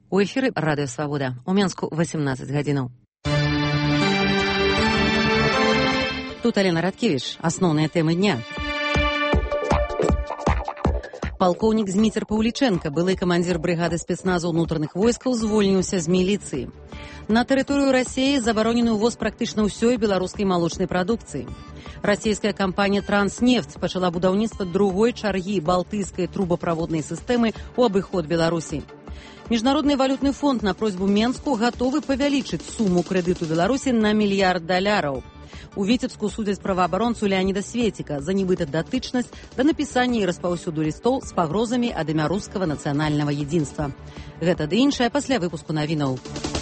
У эфіры Радыё Свабода. У Менску 18 гадзінаў. Тут Алена Радкевіч. Асноўныя тэмы дня. Палкоўнік Зміцер Паўлічэнка, былы камандзір брыгады спецназу ўнутраных войскаў, звольніўся з міліцыі. На тэрыторыю Расіі забаронены ўвоз практычна ўсёй беларускай малочнай прадукцыі. Расійская кампанія «Транснефть» пачала будаўніцтва другой чаргі балтыйскай трубаправоднай сістэмы ў абыход Беларусі. Міжнародны валютны фонд на просьбу Менску гатовы павялічыць суму крэдыту Беларусі на $1 мільярд. У Віцебску судзяць праваабаронцу Леаніда Светіка за нібыта датычнасць да напісання і распаўсюду лістоў з пагрозамі ад імя рускага нацыянальнага едзінства. Гэта ды іншае пасля выпуску навінаў.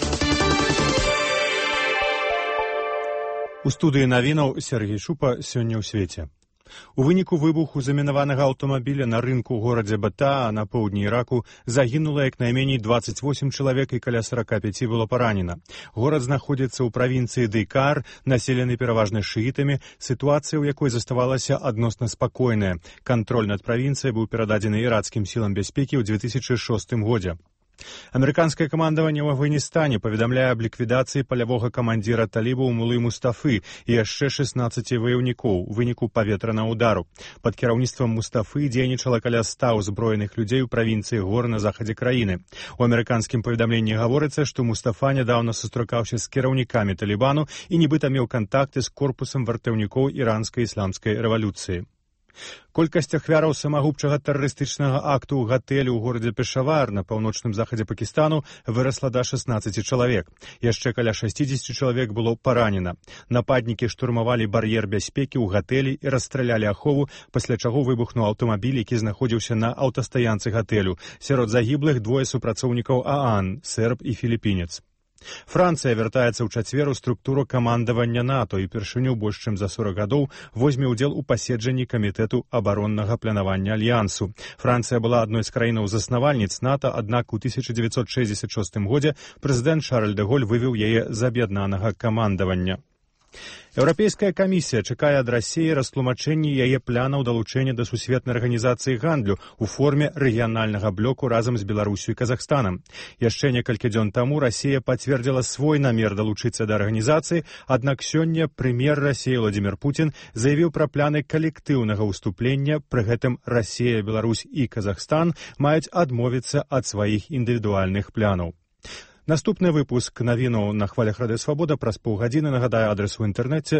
У студыі навінаў Сергей Шупа сёння ў свеце. У выніку выбуху замінаванага аўтамабіля на рынку ў горадзе Батаа на поўдні Іраку загінула як найменей 28 чалавек і каля 45 было паранена. Горад знаходзіцца ў правінцыі Дейкар, населены пераважна шыітамі, сітуацыя ў якой заставалася адносна спакойная. Кантроль над правінцыяй быў перададзены іракскім сілам бяспекі ў 2006 годзе. Амерыканскае камандаванне ў Афганістане паведамляе аб ліквідацыі палявога камандзіра талібаў Мулы Мустафы і яшчэ 16 ваяўнікоў у выніку паветранага ўдару. Пад кіраўніцтвам Мустафы дзейнічала каля 100 узброеных людзей у правінцыі гор на захадзе краіны. У амерыканскім паведамленні гаворыцца, што Мустафа нядаўна сустракаўся з кіраўнікамі талібану і нібыта меў кантакты з корпусам вартаўнікоў іранскай ісламскай рэвалюцыі. Колькасць ахвяраў самагубчага тэрарыстычнага акту ў гатэлі ў горадзе Пешавар на паўночным захадзе Пакістану вырасла да 16 чалавек. Яшчэ каля 60 чалавек было паранена. Нападнікі штурмавалі бар'ер бяспекі ў гатэлі і расстралялі ахову, пасля чаго выбухнуў аўтамабіль, які знаходзіўся на аўтастаянцы гатэлю. Сярод загіблых двое супрацоўнікаў ААН, серб і філіпінец. Францыя вяртаецца ў чацвер у структуру камандавання НАТО і упершыню больш чым за 40 гадоў возьме ўдзел у паседжанні камітэту абароннага планавання альянсу. Францыя была адной з краінаў-заснавальніц НАТО, аднак у 1966 годзе прэзідэнт Шарль дэ Голь вывеў яе з аб'яднанага камандавання. Еўрапейская камісія чакае ад Расіі растлумачэнні яе планаў далучэння да сусветнай арганізацыі гандлю ў форме рэгіянальнага блоку разам з Беларусю і Казахстанам. Яшчэ некалькі дзён таму Расія пацвердзіла свой намер далучыцца да арганізацыі, аднак сёння прэм'ер Расіі Владзімір Пуцін заявіў пра планы калектыўнага ўступлення, пры гэтым Расія, Беларусь і Казахстан маюць адмовіцца ад сваіх індывідуальных планаў. Наступны выпуск навінаў на хвалях Радыё Свабода праз паўгадзіны. Нагадаю, адрес у інтэрнэце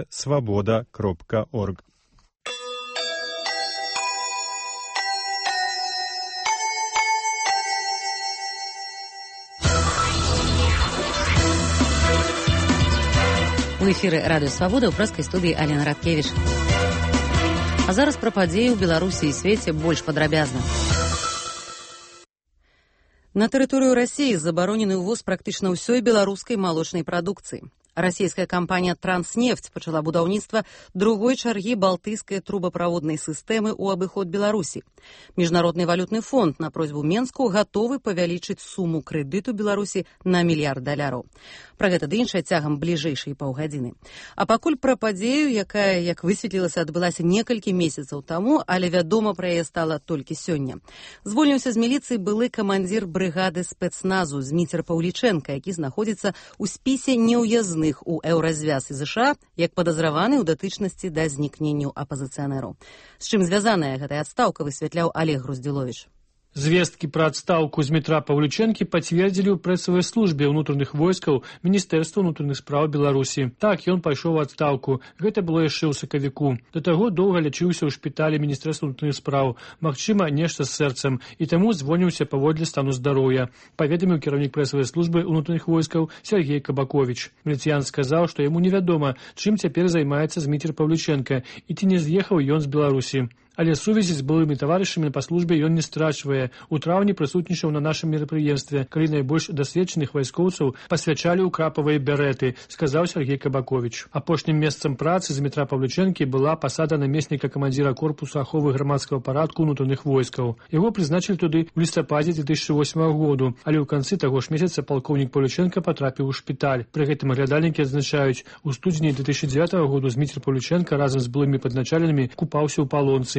swaboda.org. У эфіры Радыё Свабода ў прэскай студыі Алена Радкевіч. А зараз пра падзеі ў Беларусі і свеце больш падрабязна. На тэрыторыю Расіі забаронены ўвоз практычна ўсёй беларускай малочнай прадукцыі. Расійская кампанія «Транснефть» пачала будаўніцтва другой чаргі балтыйскай трубаправоднай сістэмы ў абыход Беларусі. Міжнародны валютны фонд на просьбу Менску гатовы павялічыць суму крэдыту Беларусі на $1 мільярд. Пра гэта ды іншае цягам бліжэйшай паўгадзіны. А пакуль пра падзею, якая, як высветлілася, адбылася некалькі месяцаў таму, але вядома пра яе стала толькі сёння. Звольніўся з міліцыі былы камандзір брыгады спецназу Зміцер Паўлічэнка, які знаходзіцца ў спісе неўязных у еўразвяз і ЗША як падазраваны ў датычнасці да знікненню апазіцыянераў. З чым звязаная гэтая адстаўка, высвятляў Олег Груздзіловіч. Звесткі пра адстаўку Змітра Паўлічэнкі пацвердзілі ў прэсавай службе ўнутраных войскаў Міністэрства ўнутраных спраў Беларусі. Так, ён пайшоў у адстаўку. Гэта было яшчэ ў сакавіку. Да таго доўга лячыўся ў шпіталі Міністэрства ўнутраных спраў. Магчыма, нешта з сэрцам. І таму звольніўся паводле стану здароўя. Паведаміў кіраўнік прэсавай службы ўнутраных войскаў Сергей Кабаковіч. Міліцыян сказаў, што яму невядома, чым цяпер займаецца Зміцер Паўлічэнка і ці не з'ехаў ён з Беларусі. Але сувязі з былымі таварышамі па службе ён не страчвае. У траўні прысутнічаў на нашым мерапрыемстве, калі найбольш дасведчаных вайскоўцаў пасвячалі ў крапавыя бярэты, сказаў Сергей Кабаковіч. Апошнім месцам працы Змітра Паўлічэнкі была пасада намесніка камандзіра корпусу аховы грамадскага парадку ўнутраных войскаў. Яго прызначылі туды ў лістападзе 2008 году, але ў канцы таго ж месяца палкоўнік Паўлічэнка патрапіў у шпіталь. Пры гэтым аглядальнікі адзначаюць, у студзені 2009 году Зміцер Паўлічэнка разам з былымі падначаленымі купаўся ў палонцы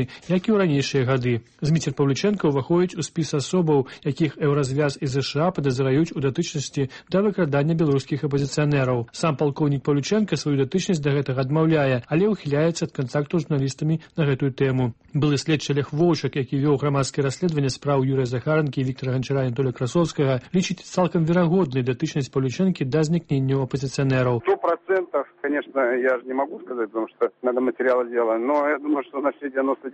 Беларусі, як і ў ранейшыя гады. Зміцер Павлюченка ўваходзіць у спіс асобаў, якіх Еўразвяз і ЗША падазраюць у датычнасці да выкрадання беларускіх апазіцыянераў. Сам палкоўнік Павлюченка сваю датычнасць да гэтага адмаўляе, але ўхіляецца ад кантакту з журналістамі на гэтую тэму. Былы следчы Олег Воўчак, які вёў грамадскае расследаванне спраў Юрыя Захаранкі і Віктара Ганчара і Анатолія Красоўскага, лічыць цалкам верагоднай датычнасць Павлюченкі да знікнення оппозиционеров. 100%, конечно, я же не могу сказать, потому что надо материалы делать, но я думаю, что на все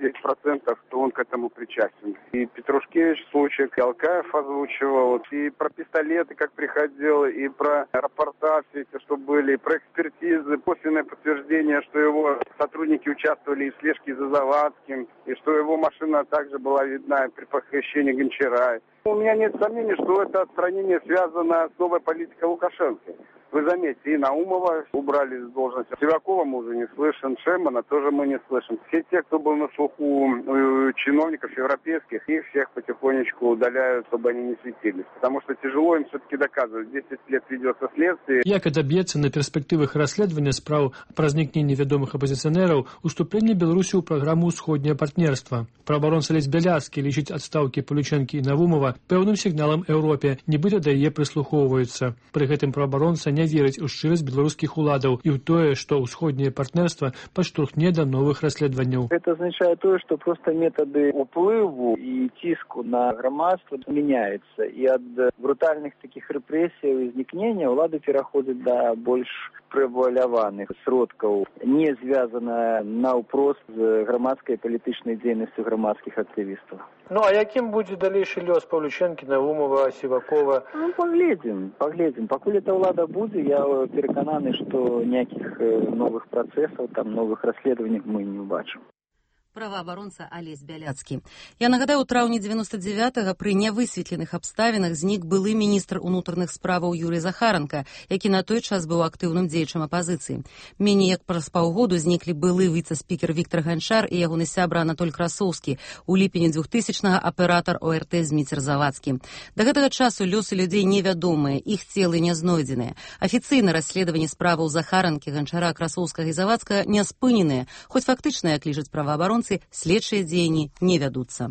99% то он к этому причастен. И Петрушкевич, Случек, и Алкаев озвучивал, и про пистолеты, как приходил, и про рапорта все эти, что были, и про экспертизы, косвенное подтверждение, что его сотрудники участвовали в слежке за Завадским, и что его машина также была видна при похищении Гончара. У меня нет сомнений, что это отстранение связано с новой политикой Лукашенко. Вы заметьте, и Наумова убрали с должности. Сивакова мы уже не слышим, Шемана тоже мы не слышим. Все те, кто был на слуху чиновников европейских, их всех потихонечку удаляют, чтобы они не светились. Потому что тяжело им все-таки доказывать. 10 лет ведется следствие. Як адаб'ецца на перспектывах расследавання спраў пра знікненне вядомых апозіцыянераў уступленне Беларусі ў праграму «Усходняе партнерства». Праваабаронца Алесь Бяляцкі лічыць адстаўкі Павлючэнкі і Навумова пэўным сігналам Еўропе, нібыта да яе прыслухоўваюцца. Пры гэтым праваабаронца не верыць у шчырасць беларускіх уладаў і ў тое, што ўсходняе партнерства падштурхне да новых расследаванняў. Это означает то, что просто методы уплыву и тиску на громадство меняются. И от брутальных таких репрессий и изникнения улады переходят до больш преваляваных сродкаў, не звязана наўпрост з грамадскай палітычнай дзейнасцю грамадскіх актывістаў. Ну, а якім будзе далейшы лёс Павлючэнкі, Навумова, Сівакова? Ну, поглядим. Пакуль эта ўлада будзе, я перакананы, што ніякіх новых працэсаў, там новых расследаванняў мы не убачым. Праваабаронца Алесь Бяляцкі. Я нагадаю, у траўні 99-го пры нявысветленых абставінах знік былы міністр унутраных справаў Юрый Захаранка, які на той час быў актыўным дзеячам апазіцыі. Меней як праз паўгоду зніклі былы віцэ-спікер Віктар Ганчар і ягоны сябра Анатоль Красоўскі, у ліпені 2000-го аператар ОРТ Зміцер Завадскі. Да гэтага часу лёсы людзей невядомыя, іх целы не знойдзеныя. Афіцыйна расследаванне справаў Захаранкі, Ганчара, Красоўскага і Завадскага не спыненыя, хоць фактычна, як лічаць праваабаронцы, следчыя дзеянні не вядуцца.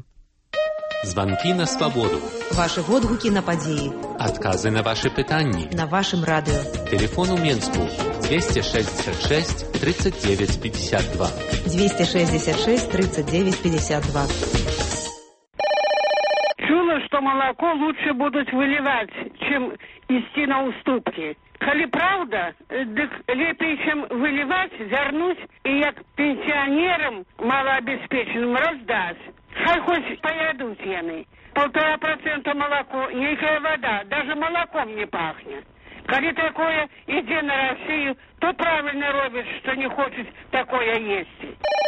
Званкі на свабоду. Вашы водгукі на падзеі. Адказы на вашы пытанні. На вашым радыо. Телефон у Менску 266 39 52. 266 39 52. Чула, что молоко лучше будут выливать, чем идти на уступки. Коли правда, так лепей, чем выливать, вернуть и як пенсионерам малообеспеченным раздать. Хай хоть поедут яны. 1,5% молоко, никакая вода, даже молоком не пахнет. Коли такое иди на Россию, то правильно робишь, что не хочет такое есть.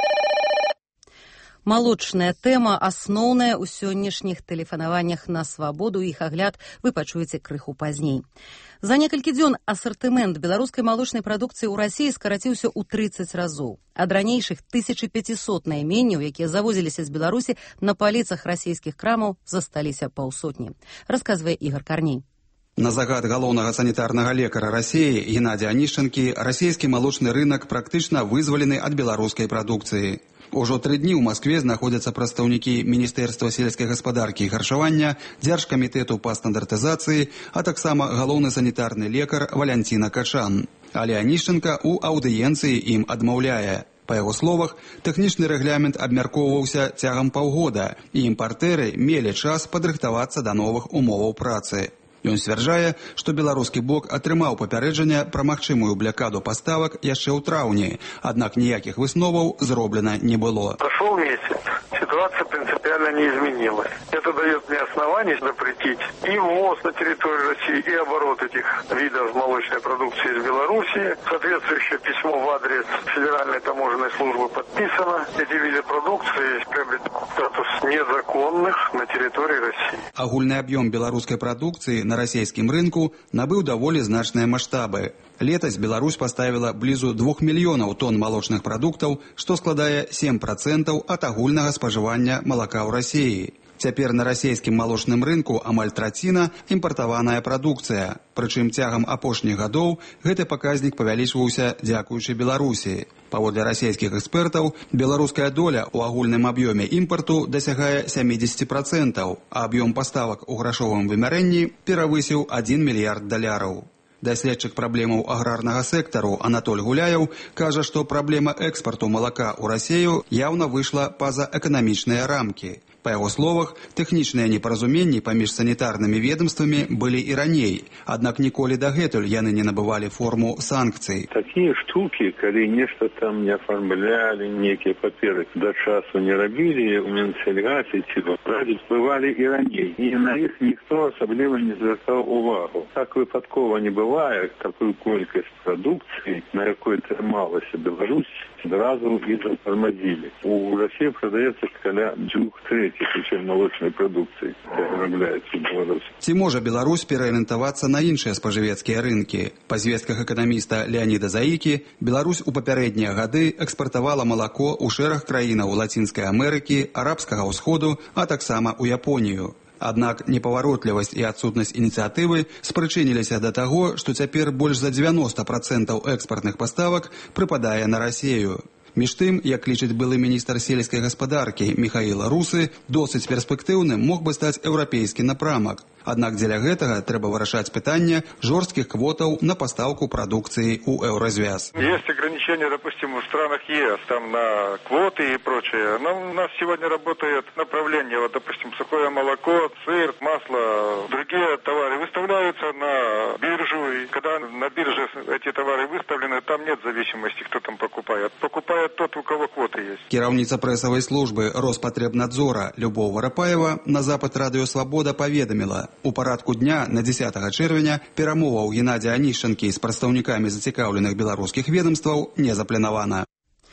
Малочная тэма асноўная ў сённяшніх тэлефанаваннях на свабоду. Іх агляд вы пачуеце крыху пазней. За некалькі дзён асартымент беларускай малочнай прадукцыі ў Расіі скараціўся ў 30 разоў. Ад ранейшых 1500 найменняў, якія завозіліся з Беларусі, на паліцах расійскіх крамаў засталіся паўсотні. Расказвае Ігор Карней. На загад галоўнага санітарнага лекара Расіі Геннадзя Анішчанкі расійскі малочны рынак практычна вызвалены ад беларускай прадукцыі. Ужо 3 дні ў Маскве знаходзяцца прадстаўнікі Міністэрства сельскай гаспадаркі і харчавання, Дзяржкамітэту па стандартызацыі, а таксама галоўны санітарны лекар Валянціна Качан. Але Анішчанка ў аўдыенцыі ім адмаўляе. Па яго словах, тэхнічны рэгламент абмяркоўваўся цягам паўгода, і імпартэры мелі час падрыхтавацца да новых умоваў працы. Ён сцвярджае, што беларускі бок атрымаў папярэджанне пра магчымую блякаду паставак яшчэ ў траўні, аднак ніякіх высноваў зроблена не было. Прошел месяц, ситуация принципиально не изменилась. Это дает мне основание запретить и ввоз на территорию России, и оборот этих видов молочной продукции из Беларуси. Соответствующее письмо в адрес Федеральной таможенной службы подписано. Эти виды продукции приобретут статус незаконных на территории России. Агульны аб'ём беларускай прадукцыі на расійскім рынку набыў даволі значныя маштабы. Летась Беларусь паставіла блізу 2 мільёнаў тонн малочных прадуктаў, што складае 7% ад агульнага спажывання малака ў Расіі. Цяпер на расійскім малочным рынку амаль траціна імпартаваная прадукцыя. Прычым цягам апошніх гадоў гэты паказнік павялічваўся дзякуючы Беларусі. Паводле расійскіх экспертаў, беларуская доля ў агульным аб'ёме імпарту дасягае 70%, а аб'ём паставак у грашовым вымярэнні перавысіў $1 мільярд. Даследчык праблемаў аграрнага сектару Анатоль Гуляев кажа, што праблема экспарту малака ў Расію яўна выйшла па-за эканамічныя рамкі. Па яго словах, тэхнічныя непаразуменні паміж санітарнымі ведомствамі былі і раней, аднак ніколі дагэтуль яны не набывалі форму санкцый. Такія штукі, калі нешта там не афармлялі, некія паперы да часу не рабілі, у Мінсельгасе ці радзіць бывалі і раней. І на іх ніхто асабліва не звяртаў увагу. Так выпадкова не бывае, такую колькасць прадукцыі, на якой трымалася Беларусь, зразу і затормозили. У России продается каля 2/3 причем молочной продукции, которая вырабляется в Беларуси. Ці можа Беларусь пераарыентавацца на іншыя спажывецкія рынкі? Па звестках эканаміста Леаніда Заікі, Беларусь у папярэднія гады экспартавала малако ў шэраг краінаў Лацінскай Амерыкі, Арабскага ўсходу, а таксама ў Японію. Аднак непаваротлівасць і адсутнасць ініцыятывы спрычыніліся да таго, што цяпер больш за 90% экспартных паставак прыпадае на Расію. Між тым, як лічыць былы міністр сельскай гаспадаркі Михаил Русы, досыць перспектыўным мог бы стаць еўрапейскі напрамак. Аднак дзеля гэтага трэба вырашаць пытанне жорсткіх квотаў на пастаўку прадукцыі ў еўразвяз. Есть ограничения, допустим, в странах ЕС, там на квоты и прочее. Но у нас сегодня работает направление, вот, допустим, сухое молоко, сыр, масло, другие товары выставляются на биржу. И когда на бирже эти товары выставлены, там нет зависимости, кто там покупает. Покупает тот, у кого квоты есть. Кіраўніца прэсавай службы Роспотребнадзора Любоў Варапаева на Запад Радыё Свабода паведаміла: у парадку дня на 10 чэрвеня перамоваў Геннадзя Анішчанкі з прадстаўнікамі зацікаўленых беларускіх ведомстваў не запланавана.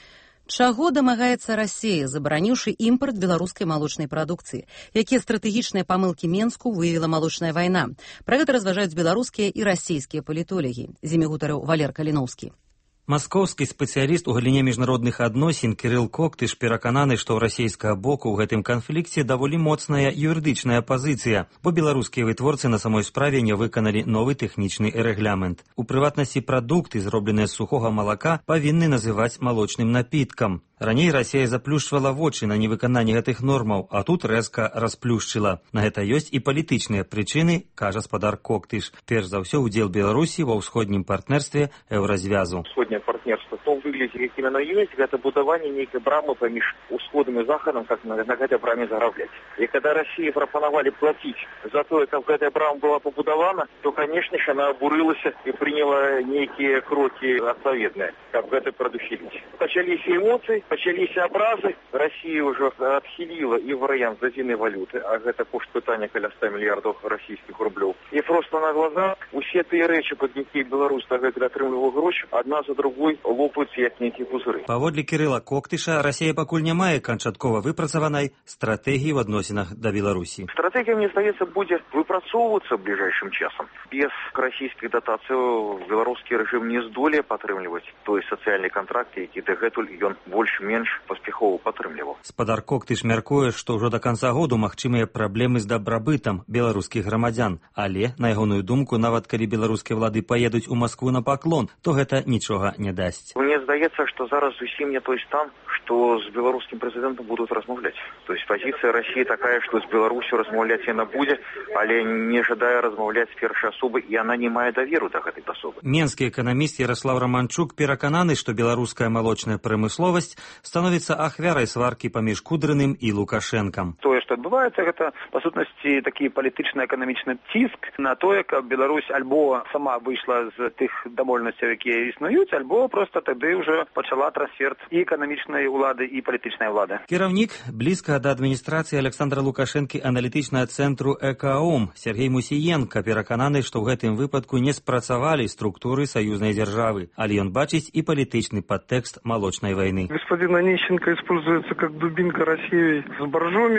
Чаго дамагаецца Расія, забараніўшы імпарт беларускай малочнай прадукцыі? Якія стратэгічныя памылкі Менску выявіла малочная вайна? Пра гэта разважаюць беларускія і расійскія палітолагі. З імі гутарыў Валер Каліноўскі. Маскоўскі спецыяліст у галіне міжнародных адносін Кірыл Коктыш перакананы, што ў расійскага боку ў гэтым канфлікце даволі моцная юрыдычная пазіцыя, бо беларускія вытворцы на самой справе не выканалі новы тэхнічны рэгламент. У прыватнасці прадукты, зробленыя з сухога малака, павінны называць малочным напіткам. Раней Расія заплюшчвала вочы на невыкананне гэтых нормаў, а тут рэзка расплюшчыла. На гэта ёсць і палітычныя прычыны, кажа спадар Коктыш. Перш за ўсё удзел Беларусі ва ўсходнім партнерстве еўразвязу. Усходняе партнерство, то выглядзе, як именно ёсць, гэта будаванне нейкай брамы паміж усходам і захадам, как на гэтай браме зарабляць. І когда России прапанавалі плаціць за тое, каб гэтая брама была пабудавана, то, конечно ж, она абурылася і прыняла нейкія крокі адпаведныя, каб гэта прадухіліць. Пачаліся эмоцыі, пачаліся абразы. Россия уже адхіліла і варыянт зазіны валюты, а гэта кошт пытання каля 100 мільярдаў расійскіх рублёў. І просто на глазах усе тыя рэчы, пад якія Беларусь дагэтуль атрымлівала грошы, адна за другой лопаюцца як нейкія пузыры. Паводле Кірыла Коктыша, Расія пакуль не мае канчаткова выпрацаванай стратэгіі в адносінах да Беларусі. Стратегия, мне здаецца, будзе выпрацоўвацца бліжэйшым часам. Без расійскай датацыі беларускі рэжым не здолее падтрымліваць той сацыяльны кантракт, які дагэтуль ён больш-менш паспяхова падтрымліваў. Спадар Коктыш мяркуе, што ўжо да канца году магчымыя праблемы з дабрабытам беларускіх грамадзян, але, на ягоную думку, нават калі беларускія ўлады паедуць у Маскву на паклон, то гэта нічога не дасць. Мне здаецца, што зараз зусім не той стан, што з беларускім прэзідэнтам будуць размаўляць. То есть пазіцыя Расіі такая, што з Беларусю размаўляць яна будзе, але не жадае размаўляць з першай асобы, і яна не мае даверу да гэтай асобы. Менскі эканаміст Ярослав Романчук перакананы, што беларуская малочная прамысловасць становіцца ахвярай сваркі паміж Кудрыным і Лукашэнкам. Тое, што адбываецца, гэта, па сутнасці, такі палітычна-эканамічны ціск на тое, каб Беларусь альбо сама выйшла з тых дамоўленасцяў, якія існуюць, альбо проста тады ўжо пачала трансфер і эканамічнай улады, і палітычнай улады. Кіраўнік блізка да адміністрацыі Александра Лукашэнкі аналітычнага цэнтру ЭКАОМ Сергей Мусіенка перакананы, што ў гэтым выпадку не спрацавалі структуры саюзнай дзяржавы, але ён бачыць і палітычны падтэкст малочнай вайны. Господин Онищенко используется как дубинка России с боржоми грузинскими.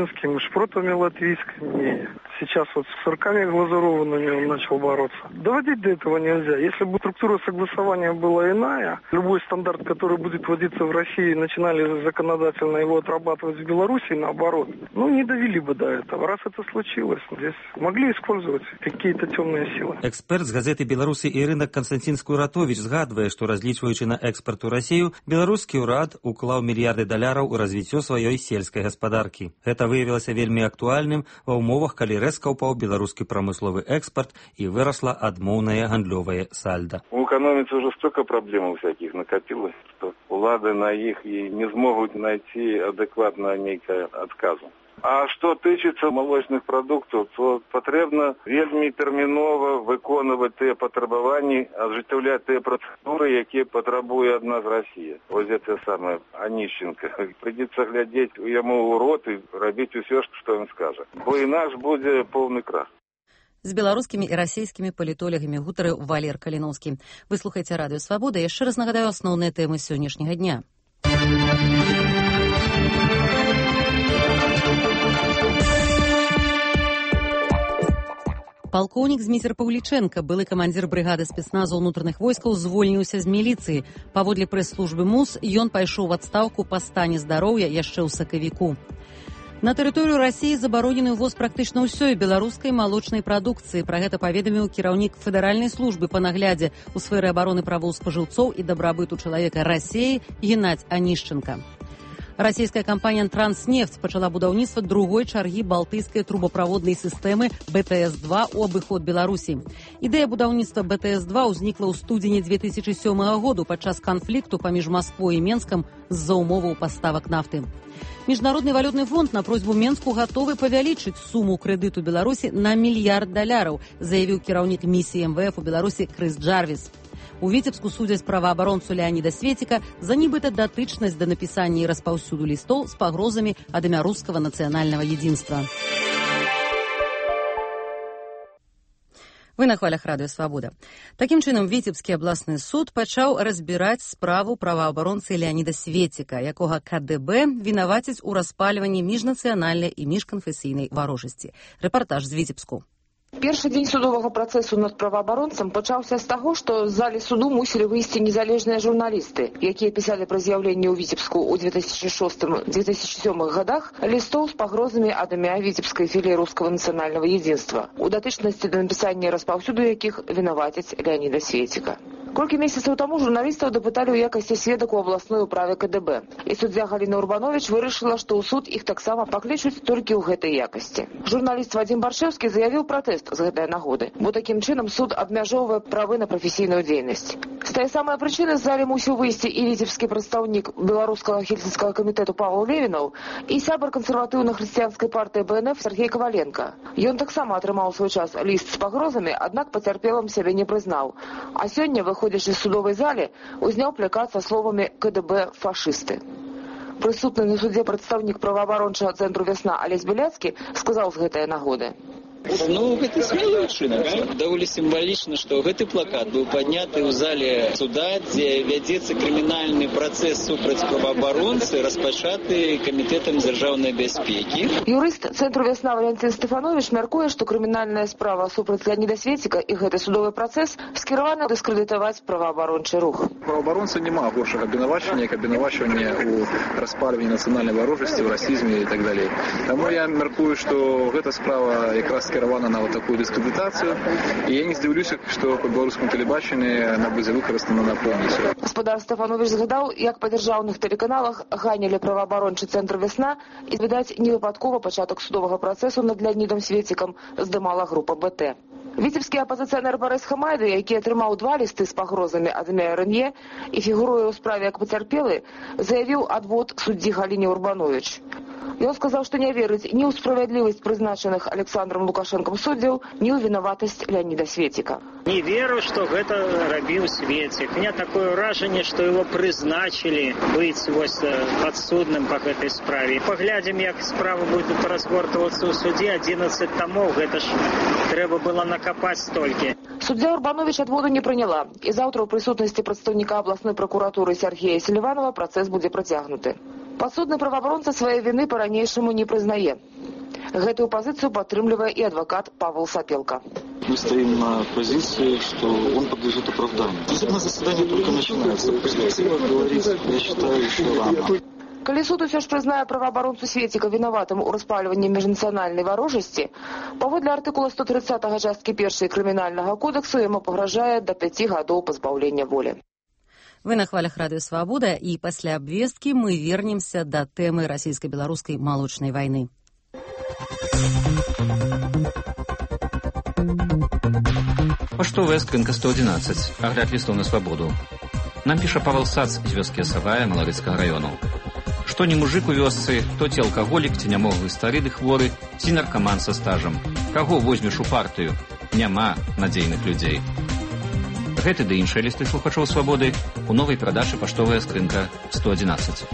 украинскими шпротами латвийскими. Сейчас вот с сырками глазурованными он начал бороться. Доводить до этого нельзя. Если бы структура согласования была иная, любой стандарт, который будет вводиться в России, начинали законодательно его отрабатывать в Беларуси, наоборот, не довели бы до этого. Раз это случилось, здесь могли использовать какие-то темные силы. Эксперт з газеты «Беларуси і рынок» Константин Скуратович згадвае, што разлічваючы на экспорт у Расію, беларускі ўрад уклаў мільярды даляраў у развіццё сваёй сельскай гаспадаркі. Гэта выявілася вельмі актуальным ва ўмовах, калі рэзка ўпаў беларускі прамысловы экспорт і вырасла адмоўнае гандлёвае сальда. У экономицы уже столько проблем всяких накопилось, что улады на их и не смогут найти адекватно некое отказу. А что тычыцца молочных продуктов, то потребно вельмі тэрмінова выконваць тыя патрабаванні, ажыццяўляць тыя працэдуры, якія патрабуе ад нас Россия. Вот это самое Онищенко. Придется глядзець яму ў рот і рабіць усё, што ён скажа. Бо інакш будзе поўны крах. З беларускімі і расійскімі палітолягамі гутарыў Валер Каліноўскі. Вы слухаеце радыё «Свабода». Яшчэ раз нагадаю асноўныя тэмы сённяшняга дня. Палкоўнік Зміцер Паўлічэнка, былы камандзір брыгады спецназу ўнутраных войскаў, звольніўся з міліцыі. Паводле прэс-службы МУС, ён пайшоў у адстаўку па стане здароўя яшчэ ў сакавіку. На тэрыторыю Расіі забаронены ўвоз практычна ўсёй беларускай малочнай прадукцыі. Пра гэта паведаміў кіраўнік федэральнай службы па наглядзе ў сферы абароны правоў спажыўцоў і дабрабыту чалавека Расіі Геннадзь Онищенко. Расійская кампанія «Транснефть» пачала будаўніцтва другой чаргі балтыйскай трубаправоднай сістэмы БТС-2 у абыход Беларусі. Ідэя будаўніцтва БТС-2 ўзнікла ў студзені 2007 году падчас канфлікту паміж Масквой і Менскам з-за умоваў паставак нафты. Міжнародны валютны фонд на просьбу Менску гатовы павялічыць суму крэдыту Беларусі на $1 мільярд, заявіў кіраўнік місіі МВФ у Беларусі Крыс Джарвіс. У Віцебску судзяць праваабаронцу Леаніда Светіка за нібыта датычнасць да напісання і распаўсюду лістоў з пагрозамі ад імя рускага нацыянальнага единства. Вы на хвалях радыё «Свабода». Такім чынам, Віцебскі абласны суд пачаў разбіраць справу праваабаронцы Леаніда Светіка, якога КДБ вінаваціць у распальванні міжнацыянальнай і міжканфесійнай варожасці. Рэпартаж з Віцебску. Першы дзень судовага працэсу над праваабаронцам пачаўся з таго, што з залі суду мусілі выйсці незалежныя журналісты, якія пісалі пра з'яўленне ў Віцебску ў 2006-2007 годах лістоў з пагрозамі ад імя віцебскай філіі рускага нацыянальнага единства, у датычнасці да напісання і распаўсюду якіх вінавацяць Леаніда Светіка. Колькі месяцаў таму журналістаў дапыталі ў якасці сведак у абласной управе КДБ. І суддзя Галіна Урбанович вырашыла, што ў суд іх таксама паклічуць толькі ў гэтай якасці. Журналіст Вадзім Баршэўскі заявіў пратэст з гэтай нагоды, бо такім чынам суд абмяжоўвае правы на прафесійную дзейнасць. З тае самай прычыны з залі мусіў выйсці і віцебскі прадстаўнік беларускага хельсінскага камітэту Павел Левінаў і сябар кансерватыўна-хрысціянскай партыі БНФ Сергей Коваленко. Ён таксама атрымаў свой час ліст з пагрозамі, аднак пацярпелым сябе не прызнаў. А сёння, выходзячы з судовай залі, узняў плакат са словамі «КДБ фашысты». Прысутны на судзе прадстаўнік праваабарончага цэнтру «Вясна» Алесь Беляцкі сказаў з гэтай нагоды. Ну, гэта смелы ўчынак. Даволі сімвалічна, што гэты плакат быў падняты ў зале суда, дзе вядзецца крымінальны працэс супраць праваабаронцы, распачаты камітэтам дзяржаўнай бяспекі. Юрыст цэнтру «Вясна» Валентин Стефанович мяркуе, што крымінальная справа супраць Леаніда Светіка і гэты судовы працэс скіраваны дыскрэдытаваць праваабарончы рух. Праваабаронца няма горшага абвінавачання, як абвінавачванне ў распальванні нацыянальнай варожасці, ў расізме і так далей. Таму я мяркую, што гэта справа якраз скіравана на вот такую дыскрэдытацыю, і я не здзіўлюся, што па беларускам тэлебачанні яна будзе выкарыстана на поўніцу. Гаспадар Стефанович згадаў, як па дзяржаўных тэлеканалах ганялі праваабарончы цэнтр «Вясна», і, відаць, невыпадкова пачатак судовага працэсу над Леанідам Светікам здымала група БТ. Віцебскі апазіцыянер Барыс Хамайды, які атрымаў 2 лісты з пагрозамі ад імя РНЕ і фігуруе ў справе як пацярпелы, заявіў адвод суддзі Галіне Урбанович. Ён сказаў, што не верыць ні ў справядлівасць прызначаных Александром Лукашэнкам суддзяў, ні ў вінаватасць Леаніда Светіка. Не веру, што гэта рабіў Светік. У меня такое ўражанне, што его прызначылі быць падсудным па гэтай справе. Паглядзім, як справа будзе разгортвацца ў судзе. 11 тамоў, гэта ж трэба было накапаць столькі. Суддзя Урбанович адводу не прыняла, і заўтра ў прысутнасці прадстаўніка абласной пракуратуры Сергея Селіванова працэс будзе працягнуты. Падсудны праваабаронца свае віны па-ранейшаму не прызнае. Гэтую пазіцыю падтрымлівае і адвакат Павел Сапелка. Мы стоим на позиции, что он подлежит оправданию. Судебное заседание только начинается. Перспектива говорить, я считаю, еще рано. Калі суд усё ж прызнае праваабаронцу Светіка вінаватым у распальванні міжнацыянальнай варожасці, паводле артыкула 130 часткі 1 крымінальнага кодексу яму пагражае да 5 гадоў пазбаўлення волі. Вы на хвалях Радыё Свабода, і пасля абвесткі мы вернемся да тэмы расійска-беларускай малочнай вайны. Паштовая скрынка 111. Агляд лістоў на свабоду. Нам піша Павел Сац з вёскі Асавая Маларыцкага раёну. Што не мужик у вёсцы, то ці алкаголік, ці нямоглы стары ды хворы, ці наркаман са стажам. Каго возьмеш у партыю? Няма надзейных людзей. Гэты ды іншыя лісты слухачоў свабоды у новай прадажы паштовая скрынка 111.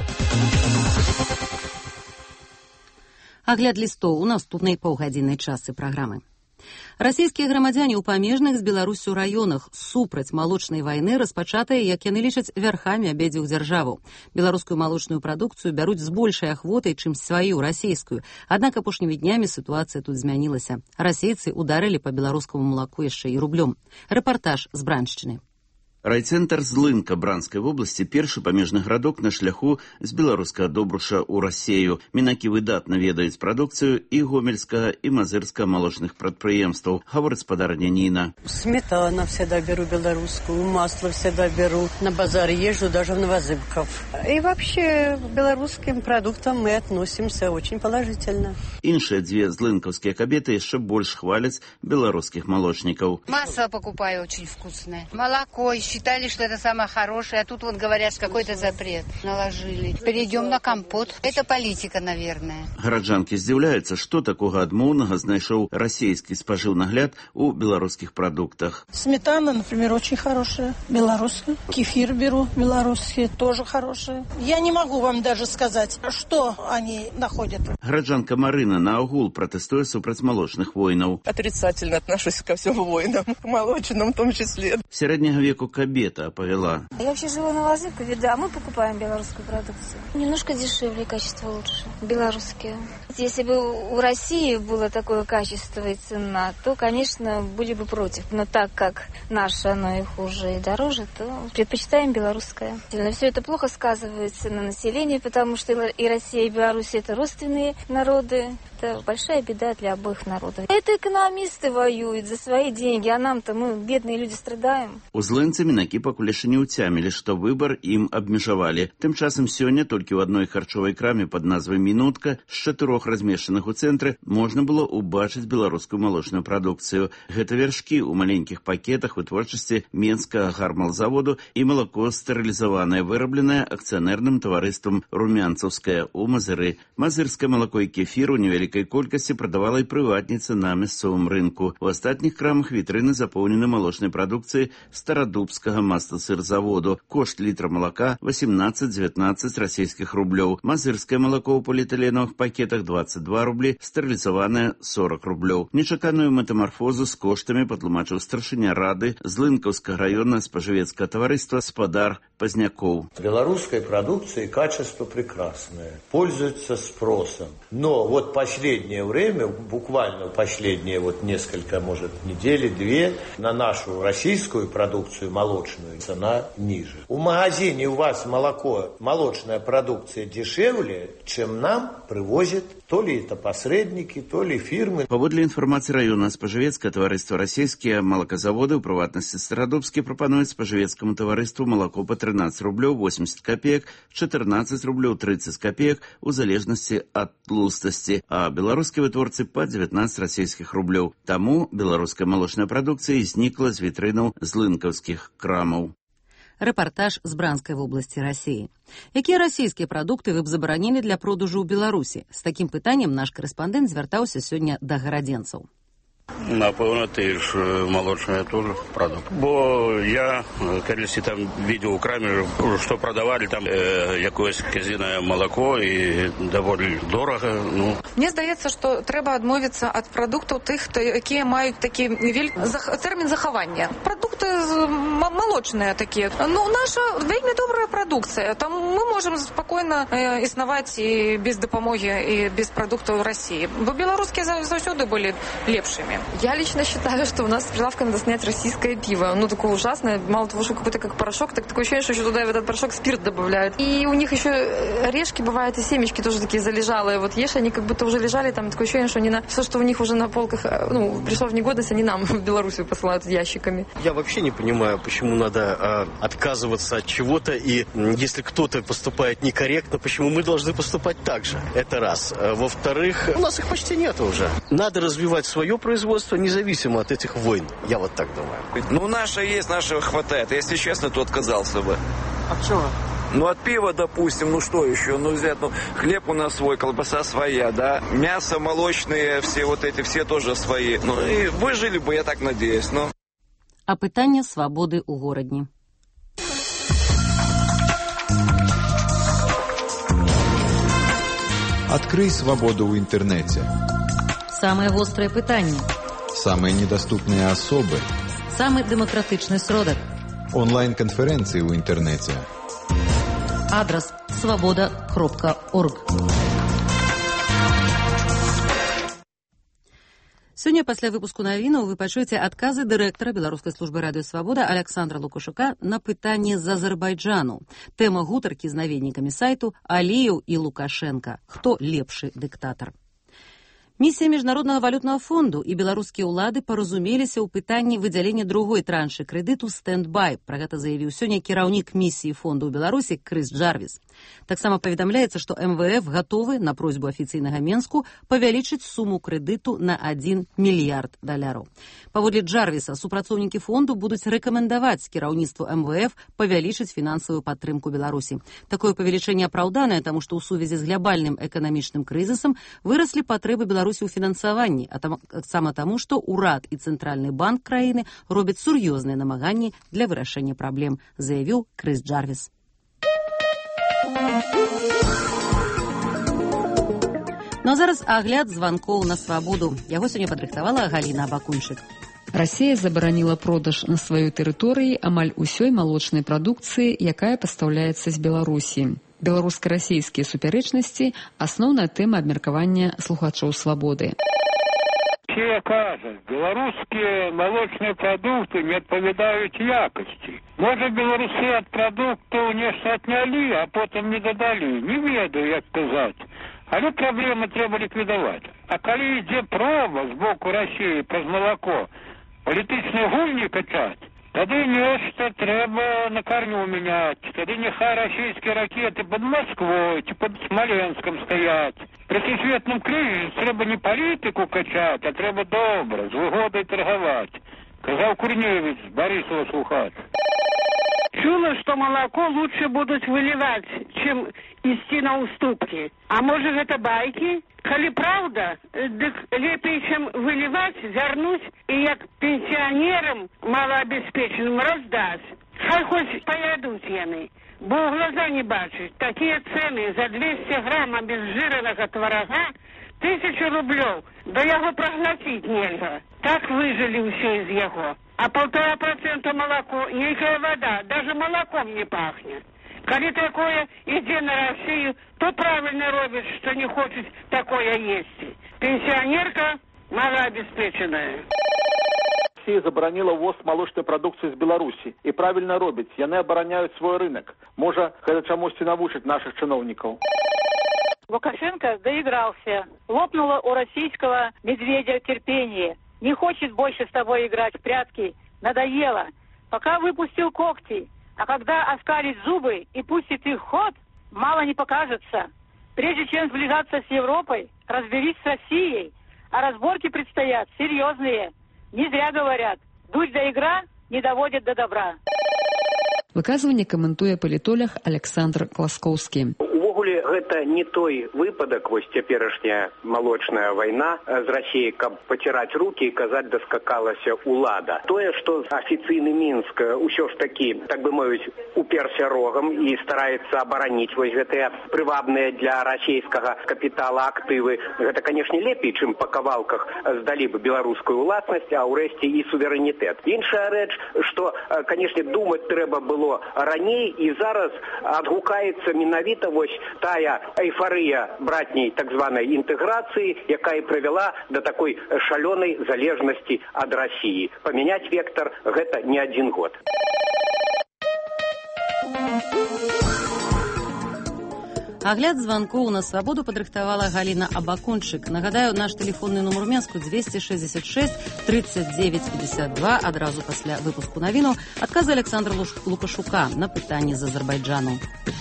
Агляд лістоў у наступнай паўгадзіннай частцы праграмы. Расійскія грамадзяне ў памежных з Беларусю раёнах супраць малочнай вайны распачатыя, як яны лічаць, вярхамі абедзвюх дзяржаваў. Беларускую малочную прадукцыю бяруць з большай ахвотай, чым сваю расійскую. Аднак апошнімі днямі сітуацыя тут змянілася. Расейцы ударылі па беларускаму малаку яшчэ і рублём. Рэпартаж з Браншчыны. Райцэнтр Злынка Бранскай вобласці першы памежны гарадок на шляху з беларускага Добруша ў Расею. Мінакі выдатна ведаюць прадукцыю і гомельскага, і мазырскага малочных прадпрыемстваў, гаворыць спадарня Ніна. Сметана всегда беру белорусскую, масло всегда беру. На базар езжу даже в Новозыбков. И вообще к белорусским продуктам мы относимся очень положительно. Іншыя дзве злынкаўскія кабеты яшчэ больш хваляць беларускіх малочнікаў. Масло покупаю очень вкусное. Молоко. Считали, что это самое хорошее, а тут вот говорят, что какой-то запрет наложили. Перейдем на компот. Это политика, наверное. Гараджанкі здзіўляюцца, што такога адмоўнага знайшоў расійскі спажыўнагляд у беларускіх прадуктах. Сметана, например, очень хорошая, белорусская. Кефир беру, белорусский, тоже хороший. Я не могу вам даже сказать, что они находят. Гараджанка Марына наогул пратэстуе супраць малочных войнаў. Отрицательно отношусь ко всем войнам, к молочным в том числе. Сярэдняга веку кабета оповела. Я вообще живу на Лазыкове, да, мы покупаем белорусскую продукцию. Немножко дешевле, качество лучше. Белорусские. Если бы у России было такое качество и цена, то, конечно, были бы против. Но так как наше, оно и хуже, и дороже, то предпочитаем белорусское. Но все это плохо сказывается на населении, потому что и Россия, и Беларусь — это родственные народы. Это большая беда для обоих народов. Это экономисты воюют за свои деньги, а нам-то, мы, бедные люди, страдаем. У Злынцы мінакі пакуль яшчэ не ўцямілі, што выбар ім абмежавалі. Тым часам сёння толькі ў адной харчовай краме пад назвай «Мінутка» з 4 размешчаных у цэнтры можна было ўбачыць беларускую малочную прадукцыю. Гэта вяршкі ў маленькіх пакетах вытворчасці менскага гармалзаводу і малако стэрылізаванае, вырабленае акцыянерным таварыствам «Румянцаўскае» ў Мазыры. Мазырскае малако і кефір у невялікай колькасці прадавала і прыватніца на мясцовым рынку. У астатніх крамах вітрыны запоўнены малочнай прадукцыяй старадубскага масласырзаводу. Кошт літра малака 18-19 расійскіх рублёў. Мазырскае малако ў поліэтыленовых пакетах 22 рублі, стэрылізаванае 40 рублёў. Нечаканую метамарфозу з коштамі патлумачыў старшыня рады Злынкаўскага раённага спажывецкага таварыства спадар Пазнякоў. Белорусской продукции качество прекрасное, пользуется спросом. Но вот последнее время, буквально последние вот несколько, может, недели, две, на нашу российскую продукцию молочную цена ниже. У магазине у вас молоко, молочная продукция дешевле, чем нам привозят то ли это посредники, то ли фирмы. Паводле інфармацыі раённага спажывецкага таварыства расійскія малаказаводы, у прыватнасці старадубскі, прапануюць спажывецкаму таварыству малако па 13 рублёў 80 копеек, 14 рублёў 30 копеек у залежнасці ад тлустасці, а беларускія вытворцы па 19 расійскіх рублёў. Таму беларуская малочная прадукцыя знікла з вітрынаў злынкаўскіх крамаў. Рэпартаж з Бранскай вобласці Расіі. Якія расійскія прадукты вы б забаранілі для продажу ў Беларусі? З такім пытаннем наш корэспандэнт звяртаўся сёння да гарадзенцаў. Напэўна, ты ж малочная тоже прадукт. Бо я, калісьці там видел у краме, што прадавалі там якое казінае малако і даволі дорага. Ну. Мне здаецца, што трэба адмовіцца ад прадуктаў тых, якія маюць такі тэрмін захавання. Прадукты там молочные такие. Но наша вельми добрая продукция. Там мы можем спокойно існаваць и без допомоги, и без продуктов России. Белорусские завсёды были лепшими. Я лично считаю, что у нас с прилавка надо снять российское пиво. Ну, такое ужасное. Мало того, что какой-то как порошок, так такое ощущение, что еще туда в этот порошок спирт добавляют. И у них еще орешки бывают, и семечки тоже такие залежалые. Вот ешь, они как будто уже лежали, там такое ощущение, что они все, что у них уже на полках, ну, пришло в негодность, они нам в Белоруссию посылают ящиками. Я вообще не понимаю, почему надо отказываться от чего-то, и если кто-то поступает некорректно, почему мы должны поступать так же? Это раз. Во-вторых, у нас их почти нет уже. Надо развивать свое производство независимо от этих войн. Я вот так думаю. Ну, наше есть, нашего хватает. Если честно, то отказался бы. От чего? Ну, от пива, допустим, ну что еще? Ну, взять, ну, хлеб у нас свой, колбаса своя, да? Мясо молочные, все вот эти, все тоже свои. Ну, и выжили бы, я так надеюсь, ну. А питання свободи у городні. Открой свободу в интернете. Самые острые пытания. Самые недоступные особы. Самый демократичный сродок. Онлайн-конференции в интернете. Адрес свобода.орг. Сёння пасля выпуску навінаў вы пачуеце адказы дырэктара беларускай службы радыёсвабода Александра Лукашука на пытанне з Азербайджану. Тэма гутаркі з наведнікамі сайту Аліеў і Лукашенка. Хто лепшы дыктатар? Миссия Международного валютного фонду и белорусские улады паразумеліся ў пытанні выдзялення другой траншы крэдыту «Стенд-бай». Пра гэта заявіў сёння кіраўнік миссии фонда ў Беларусі Крыс Джарвіс. Таксама паведамляецца, што МВФ гатовы на просьбу афіцыйнага Менску павялічыць суму крэдыту на $1 мільярд. Паводле Джарвіса, супрацоўнікі фонду будуць рэкамендаваць кіраўніцтву МВФ павялічыць фінансавую падтрымку Беларусі. Такое павелічэнне апраўданае, таму што ў сувязі з глобальным эканамічным крызісам выраслі патрэбы Беларусі ў фінансаванні, а таксама таму, што ўрад і цэнтральны банк краіны робяць сур'ёзныя намаганні для вырашэння праблем, заявіў Крыс Джарвіс. Ну а зараз агляд званкоў на свабоду. Яго сёння падрыхтавала Галіна Абакунчык. Расія забараніла продаж на сваёй тэрыторыі амаль усёй малочнай прадукцыі, якая пастаўляецца з Беларусі. Беларуска-расійскія супярэчнасці – асноўная тэма абмеркавання слухачоў свабоды. Все кажут, белорусские молочные продукты не отповедают якости. Может, белорусы от продуктов нечто отняли, а потом не додали. Не ведаю, як сказать. Але проблемы треба ликвидовать. А коли йде проба з боку Росії про молоко, політичні гульні качать, тоді нечто треба на корню міняти. Тоді нехай російські ракети під Москвою чи під Смоленськом стоять. При всесвітному кризисі треба не політику качати, а треба добре, з вигодою торгувати. Казав Курнєвич, Борисова слухач. Чула, что молоко лучше будут выливать, чем идти на уступки. А может, это байки? Коли правда, так лепее, чем выливать, вернуть и як пенсионерам малообеспеченным раздать. Хай хоть поедут яны, бо в глаза не бачить. Такие цены за 200 грамм обезжиренного творога 1000 рублей. Да его проглотить нельзя. Так выжили все из его. А 1,5% молоко, некая вода, даже молоком не пахнет. Коли такое иди на Россию, то правильно робит, что не хочет такое есть. Пенсионерка малообеспеченная. Россия забараніла ввоз молочной продукции з Беларусі. І правильно робить, яны обороняют свой рынок. Може, гэта чамусьці навучить наших чиновников. Лукашенко доигрался. Лопнуло у российского медведя терпение. Не хочет больше с тобой играть в прятки. Надоело. Пока выпустил когти. А когда оскалит зубы и пустит их в ход, мало не покажется. Прежде чем сближаться с Европой, разберись с Россией. А разборки предстоят серьезные. Не зря говорят, дуть да игра не доводит до добра. Выказванне каментуе палітолог Александр Класкоўскі. Увогуле гэта не той выпадак, вось цяперашняя малочная вайна з Расіяй, каб паціраць рукі і казаць даскакалася ўлада. Тое, што афіцыйны Мінск усё ж такі, так бы мовіць, уперся рогам і стараецца абараніць вось гэтыя прывабныя для расійскага капітала актывы. Гэта, канешне, лепей, чым па кавалках здалі б беларускую ўласнасць, а ўрэшце і суверэнітэт. Іншая рэч, што, канешне, думаць трэба было раней, і зараз адгукаецца менавіта вось тая эйфарыя братняй так званай інтэграцыі, якая прывяла да такой шалёнай залежнасці ад Расіі. Памяняць вектар гэта не адзін год. Агляд званкоў на свабоду падрыхтавала Галіна Абакончык. Нагадаю, наш тэлефонны нумар Менску 266 39 52. Адразу пасля выпуску навіну адказы Александра Лукашука на пытанні з Азербайджану.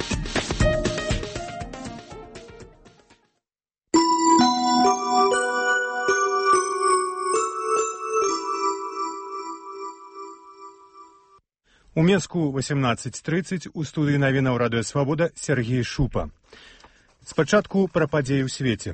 У Менску 18:30 у студыі навінаў радыё «Свабода» Сергей Шупа. Спачатку пра падзеі ў свеце.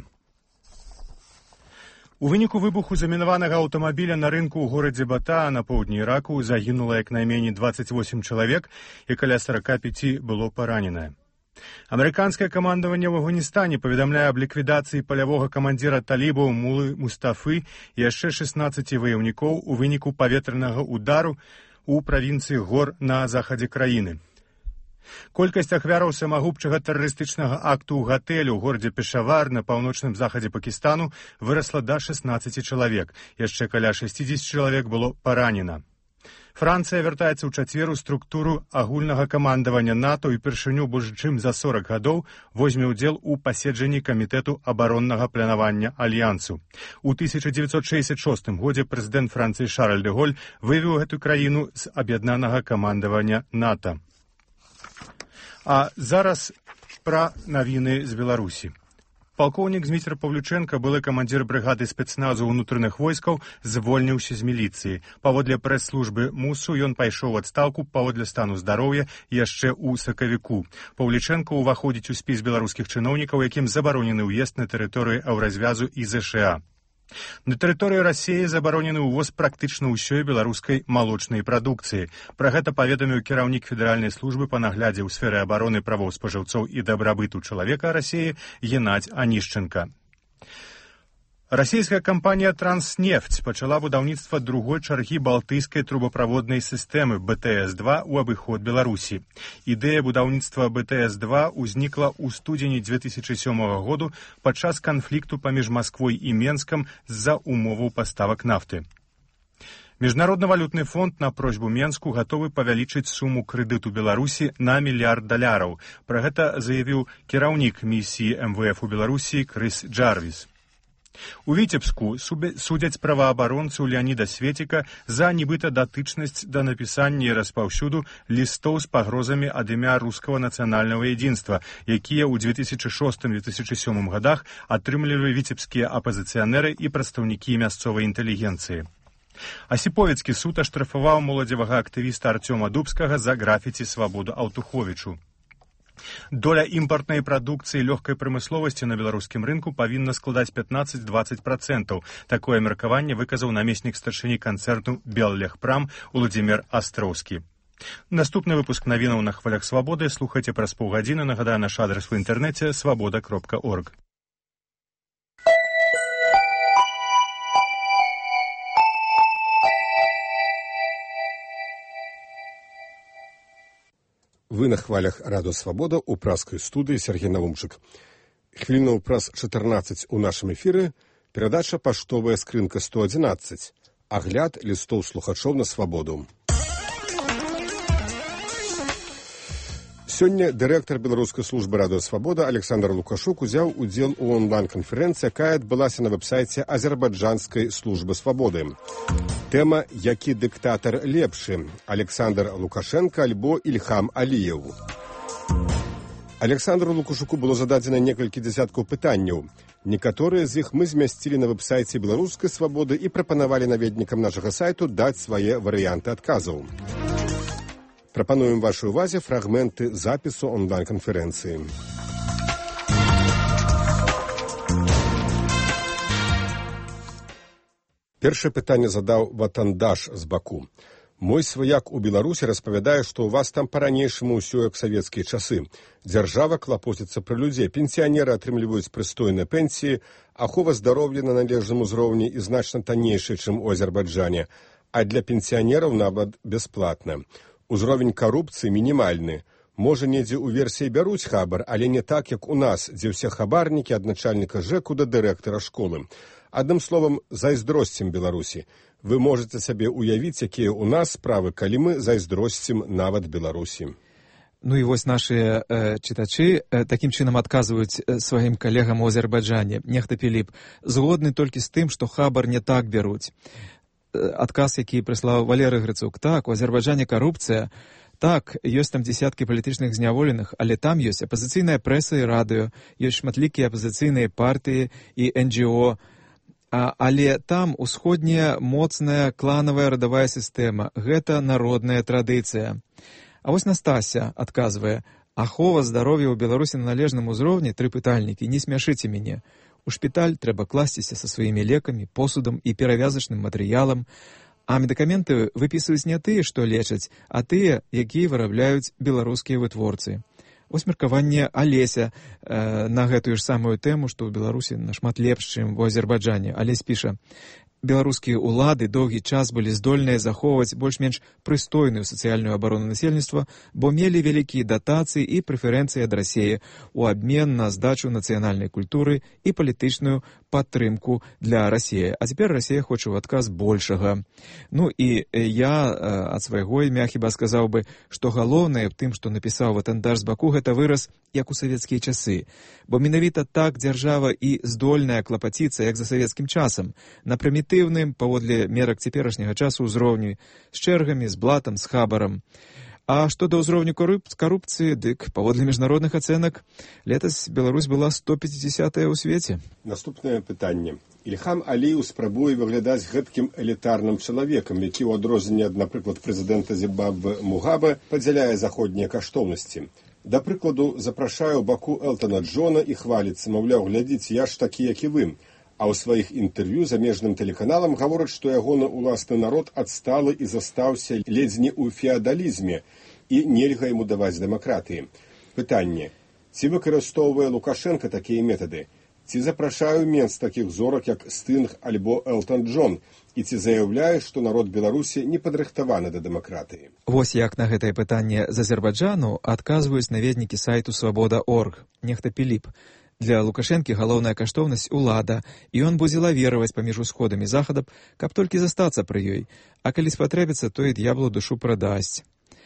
У выніку выбуху замінаванага аўтамабіля на рынку ў горадзе Бата на поўдні Іраку загінула як найменей 28 чалавек і каля 45 было параненае. Амерыканскае камандаванне ў Афганістане паведамляе аб ліквідацыі палявога камандзіра талібаў Мулы Мустафы і яшчэ 16 ваяўнікоў у выніку паветранага удару у правінцыі гор на захадзе краіны. Колькасць ахвяраў самагубчага тэрарыстычнага акту ў гатэлю ў горадзе Пешавар на паўночным захадзе Пакістану вырасла да 16 чалавек. Яшчэ каля 60 чалавек было паранена. Францыя вяртаецца ў чацвер у структуру агульнага камандавання НАТО і упершыню больш чым за 40 гадоў возьме ўдзел у паседжанні камітэту абароннага планавання альянсу. У 1966 годзе прэзідэнт Францыі Шарль де Голь вывеў гэту краіну з аб'яднанага камандавання НАТО. А зараз пра навіны з Беларусі. Палкоўнік Зміцер Павлюченка, былы камандзір брыгады спецназу ўнутраных войскаў, звольніўся з міліцыі. Паводле прэс-службы МУСу ён пайшоў у адстаўку паводле стану здароўя яшчэ ў сакавіку. Паўлічэнка ўваходзіць у спіс беларускіх чыноўнікаў, якім забаронены ўезд на тэрыторыі Еўразвязу і ЗША. На тэрыторыі Расіі забаронены ўвоз практычна ўсёй беларускай малочнай прадукцыі. Пра гэта паведаміў кіраўнік федэральнай службы па наглядзе ў сферы абароны правоў спажыўцоў і дабрабыту чалавека Расіі Геннадзь Анішченка. Расійская кампанія «Транснефть» пачала будаўніцтва другой чаргі балтыйскай трубаправоднай сістэмы БТС-2 ў абыход Беларусі. Ідэя будаўніцтва БТС-2 узнікла ў студзені 2007 году падчас канфлікту паміж Масквой і Менскам з-за умоваў паставак нафты. Міжнародны валютны фонд на просьбу Менску гатовы павялічыць суму крэдыту Беларусі на $1 мільярд. Пра гэта заявіў кіраўнік місіі МВФ у Беларусі Крыс Джарвіс. У Віцебску судзяць праваабаронцу Леаніда Светіка за нібыта датычнасць да напісання і распаўсюду лістоў з пагрозамі ад імя рускага нацыянальнага едзінства, якія ў 2006-2007 годах атрымлівалі віцебскія апазіцыянеры і прадстаўнікі мясцовай інтэлігенцыі. Асіповецкі суд аштрафаваў моладзевага актывіста Арцёма Дубскага за графіці Свабоду Аўтуховічу. Доля імпартнай прадукцыі лёгкай прамысловасці на беларускім рынку павінна складаць 15-20%. Такое меркаванне выказаў намеснік старшыні канцэрну «Беллегпрам» Уладзімір Астроўскі. Наступны выпуск навінаў на хвалях Свабоды слухайце праз паўгадзіны. Нагадаю, наш адрес у інтэрнэце свабода.орг. Вы на хвалях радыё «Свабода» у праскай студыі Сергей Навумчык. Хвілінаў праз 14 у нашым эфіры перадача «Паштовая скрынка 111». Агляд лістоў слухачоў на свабоду. Сёння дырэктар беларускай службы радыё «Свабода» Александр Лукашук узяў удзел у онлайн-канферэнцыі, якая адбылася на вэб-сайце азербайджанскай службы свабоды. Тэма «Які дыктатар лепшы? Александр Лукашенко альбо Ільхам Аліеў». Александру Лукашуку было зададзена некалькі дзясяткаў пытанняў. Некаторыя з іх мы змясцілі на вэб-сайце беларускай свабоды і прапанавалі наведнікам нашага сайту даць свае варыянты адказаў. Прапануем вашай увазе фрагменты запісу онлайн-канферэнцыі. Першае пытанне задаў Ватандаш з Баку. Мой сваяк у Беларусі распавядае, што ў вас там па-ранейшаму ўсё як савецкія часы. Дзяржава клапоціцца пра людзей, пенсіянеры атрымліваюць прыстойныя пенсіі, ахова здароўя на належным узроўні і значна таннейшая, чым у Азербайджане, а для пенсіянераў нават бясплатна. Узровень карупцыі мінімальны. Можа, недзе ў версіі бяруць хабар, але не так, як у нас, дзе ўсе хабарнікі ад начальніка ЖЭКу да дырэктара школы. Адным словам, зайздросцім Беларусі. Вы можете сабе уявіць, якія ў нас справы, калі мы зайздросцім нават Беларусі. Ну і вось нашыя чытачы такім чынам адказваюць сваім калегам у Азербайджане. Нехта Піліп згодны толькі з тым, што хабар не так бяруць. Адказ, які прыслаў Валерый Грыцук. Так, у Азербайджане карупцыя. Так, ёсць там дзесяткі палітычных зняволеных, але там ёсць апазіцыйная прэса і радыё, ёсць шматлікія апазіцыйныя партыі і НГО, але там усходняя моцная кланавая радавая сістэма. Гэта народная традыцыя. А вось Настася адказвае: ахова здароўя ў Беларусі на належным узроўні, 3 пытальнікі, не смяшыце мяне. У шпіталь трэба класціся са сваімі лекамі, посудам і перавязачным матэрыялам, а медыкаменты выпісваюць не тыя, што лечаць, а тыя, якія вырабляюць беларускія вытворцы. Вось меркаванне Алеся на гэтую ж самую тэму, што ў Беларусі нашмат лепш, чым у Азербайджане. Алесь піша: беларускія ўлады доўгі час былі здольныя захоўваць больш-менш прыстойную сацыяльную абарону насельніцтва, бо мелі вялікія датацыі і прэферэнцыі ад Расіі ў абмен на здачу нацыянальнай культуры і палітычную падтрымку для Расіі. А цяпер Расія хоча ў адказ большага. Ну і я ад свайго імя хіба сказаў бы, што галоўнае в тым, што напісаў Ватандаш з Баку, гэта выраз як у савецкія часы. Бо менавіта так дзяржава і здольная клапаціцца, як за савецкім часам, на прымітыўным, паводле мерак цяперашняга часу ўзроўню, з чэргамі, з блатам, з хабарам. А што да ўзроўню карупцыі, дык, паводле міжнародных ацэнак, летась Беларусь была 150-я ў свеце. Наступнае пытанне. Ільхам Аліеў спрабуе выглядаць гэткім элітарным чалавекам, які ў адрозненне ад, напрыклад, прэзідэнта Зімбабве Мугабе падзяляе заходнія каштоўнасці. Да прыкладу, запрашае ў Баку Элтона Джона і хваліцца, маўляў, глядзіце, я ж такі, як і вы. А ў сваіх інтэрв'ю замежным тэлеканалам гавораць, што ягоны ўласны народ адсталы і застаўся ледзь не ў феадалізме і нельга яму даваць дэмакратыі. Пытанне. Ці выкарыстоўвае Лукашенка такія метады? Ці запрашаю менш такіх зорак, як Стынг альбо Элтон Джон? І ці заяўляе, што народ Беларусі не падрыхтаваны да дэмакратыі? Вось як на гэтае пытанне з Азербайджану адказваюць наведнікі сайту «Свабода.орг». Нехта Піліп. Для Лукашэнкі галоўная каштоўнасць улада, і ён будзе лавіраваць паміж усходам і захадам, каб толькі застацца пры ёй. А калі спатрэбіцца, то і д'яблу душу прадасць.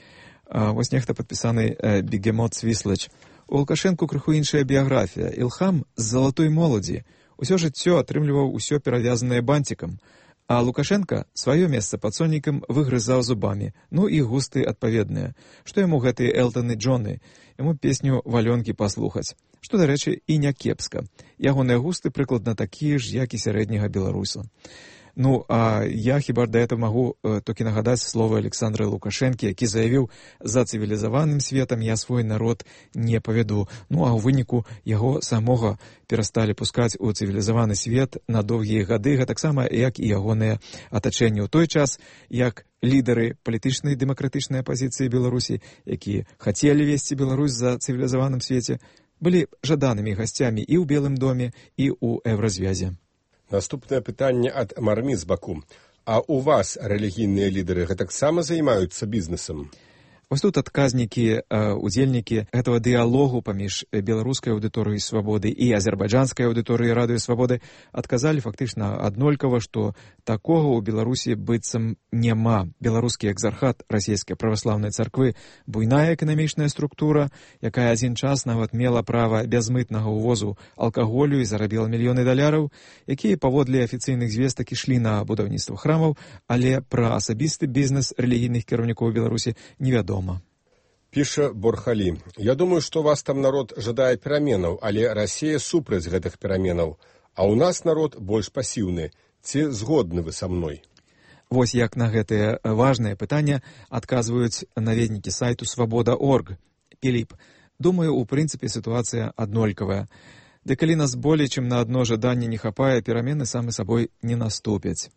Вось нехта падпісаны Бегемот Свіслач. У Лукашэнку крыху іншая біяграфія. Ілхам з залатой моладзі. Усё жыццё атрымліваў усё перавязанае бантикам. А Лукашенко сваё месца пад соннікам выгрызаў зубамі. Ну і густы адпаведныя. Што яму гэтыя Элтоны Джоны? Яму песню «Валёнкі» паслухаць. Што, дарэчы, і не кепска. Ягоныя густы прыкладна такія ж, як і сярэдняга беларуса. Ну, а я хіба да этого магу толькі нагадаць словы Александра Лукашэнкі, які заявіў: за цывілізаваным светам я свой народ не павяду. Ну, а ў выніку яго самога перасталі пускаць у цывілізаваны свет на доўгія гады, гэтаксама як і ягоныя атачэнні ў той час, як лідары палітычнай дэмакратычнай апазіцыі Беларусі, якія хацелі весці Беларусь за цывілізаваным свеце, былі жаданымі гасцямі і ў Белым доме, і ў Еўразвязе. Наступнае пытанне ад Мармі з Баку. А у вас рэлігійныя лідары гэтаксама займаюцца бізнесам? Вось тут адказнікі, удзельнікі гэтага дыялогу паміж беларускай аўдыторыяй «Свабоды» і азербайджанскай аўдыторыяй «Радыё Свабоды» адказалі фактычна аднолькава, што такога ў Беларусі быццам няма. Беларускі экзархат расійскай праваслаўнай царквы — буйная эканамічная структура, якая адзін час нават мела права бязмытнага ўвозу алкаголю і зарабіла мільёны даляраў, якія паводле афіцыйных звестак ішлі на будаўніцтва храмаў, але пра асабісты бізнес рэлігійных кіраўнікоў Беларусі невядома. Піша Борхалі. Я думаю, што вас там народ жадае пераменаў, але Расія супраць гэтых пераменаў. А ў нас народ больш пасіўны. Ці згодны вы са мной? Вось як на гэтае важнае пытанне адказваюць наведнікі сайту «Свабода.орг». Піліп. Думаю, у прынцыпе сітуацыя аднолькавая. Ды калі нас болей, чым на адно жаданне не хапае, перамены самі сабой не наступяць.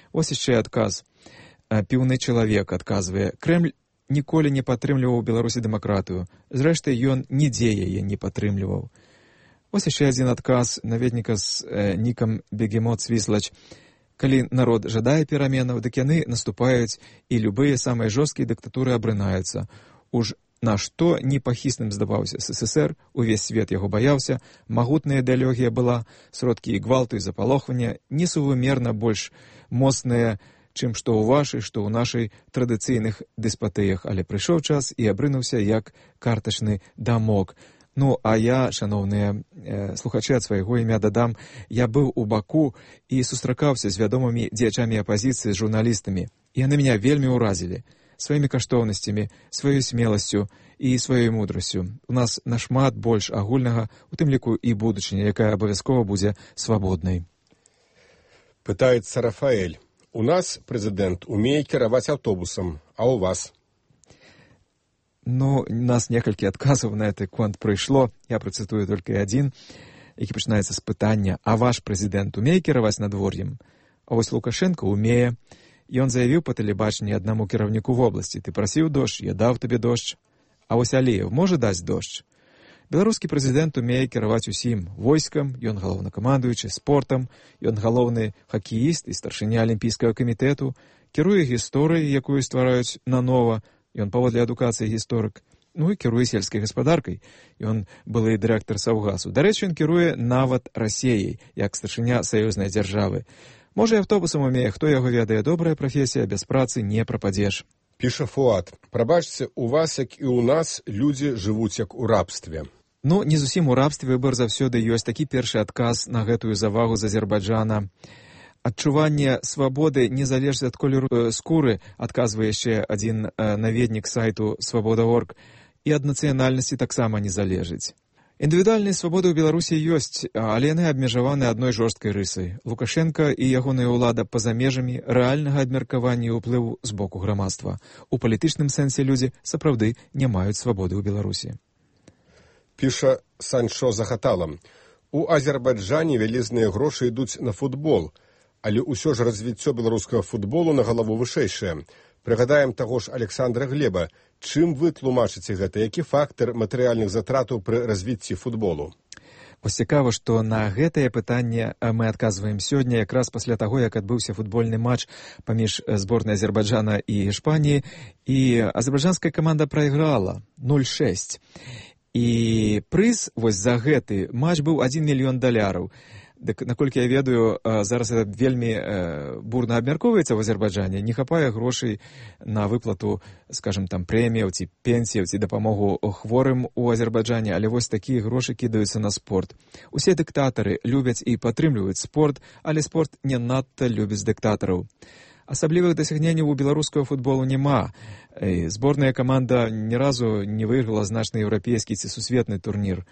Вось яшчэ адказ. Піўны чалавек адказвае: Крэмль ніколі не падтрымліваў у Беларусі дэмакратыю. Зрэшты, ён нідзе яе не падтрымліваў. Вось яшчэ адзін адказ наведніка з нікам Бегемот Свіслач. Калі народ жадае пераменаў, дык яны наступаюць, і любыя самыя жорсткія дыктатуры абрынаюцца. Уж на што непахісным здаваўся СССР, увесь свет яго баяўся, магутная ідэалогія была, сродкі і гвалту і запалохвання несувымерна больш моцныя, чым што ў вашай, што ў нашай традыцыйных дэспатыях, але прыйшоў час і абрынуўся як картачны дамок. Ну, а я, шановныя слухачы, ад свайго імя дадам, я быў у Баку і сустракаўся з вядомымі дзеячамі апазіцыі, з журналістамі. Яны мяне вельмі ўразілі сваімі каштоўнасцямі, сваёй смеласцю і сваёй мудрасцю. У нас нашмат больш агульнага, у тым ліку і будучыня, якая абавязкова будзе свабоднай. Пытаецца Рафаэль. У нас прэзідэнт умее кіраваць аўтобусам, а ў вас? Ну, у нас некалькі адказаў на гэты конт прыйшло. Я працытую толькі адзін, які пачынаецца з пытання: а ваш прэзідэнт умее кіраваць надвор'ем? А вось Лукашенко умее. Ён заявіў па тэлебачанні аднаму кіраўніку вобласці: ты прасіў дождж, я даў табе дождж. А вось Аліеў можа даць дождж? Беларускі прэзідэнт умее кіраваць усім: войскам, ён галоўнакамандуючы, спортам, ён галоўны хакеіст і старшыня алімпійскага камітэту, кіруе гісторыяй, якую ствараюць нанова, ён паводле адукацыі гісторык, ну і кіруе сельскай гаспадаркай. Ён былы дырэктар Саўгасу. Дарэчы, ён кіруе нават Расіяй, як старшыня саюзнай дзяржавы. Можа, і аўтобусам умее, хто яго ведае, добрая прафесія, без працы не прападзеш. Піша Фуад. Прабачце, у вас, як і ў нас, людзі жывуць як у рабстве. Ну, не зусім у рабстве, выбар заўсёды ёсць. Такі першы адказ на гэтую завагу з Азербайджана. Адчуванне свабоды не залежыць ад колеру скуры, адказвае яшчэ адзін наведнік сайту Свабода.орг, і ад нацыянальнасці таксама не залежыць. Індывідуальныя свабоды ў Беларусі ёсць, але яны абмежаваны адной жорсткай рысай. Лукашенка і ягоная ўлада па-за межамі рэальнага абмеркавання і ўплыву з боку грамадства. У палітычным сэнсе людзі сапраўды не маюць свабоды ў Беларусі. Піша Санчо Захатала. У Азербайджане вялізныя грошы ідуць на футбол, але ўсё ж развіццё беларускага футболу на галаву вышэйшае. Прыгадаем таго ж Александра Глеба. Чым вы тлумачыце гэта? Які фактар матэрыяльных затратаў пры развіцці футболу? Вось цікава, што на гэтае пытанне мы адказваем сёння, якраз пасля таго, як адбыўся футбольны матч паміж зборнай Азербайджана і Іспаніі, і азербайджанская каманда прайграла 0-6. І прыз вось за гэты матч быў $1 мільён. Дык, наколькі я ведаю, зараз это вельмі бурна абмяркоўваецца в Азербайджане. Не хапае грошай на выплату, скажем, там прэміяў ці пенсіяў ці дапамогу хворым у Азербайджане, але вось такія грошы кідаюцца на спорт. Усе дыктатары любяць і падтрымліваюць спорт, але спорт не надта любіць дыктатараў. Асаблівых дасягненняў у беларускага футболу няма. Зборная каманда ні разу не выйграла значны еўрапейскі ці сусветны турнір.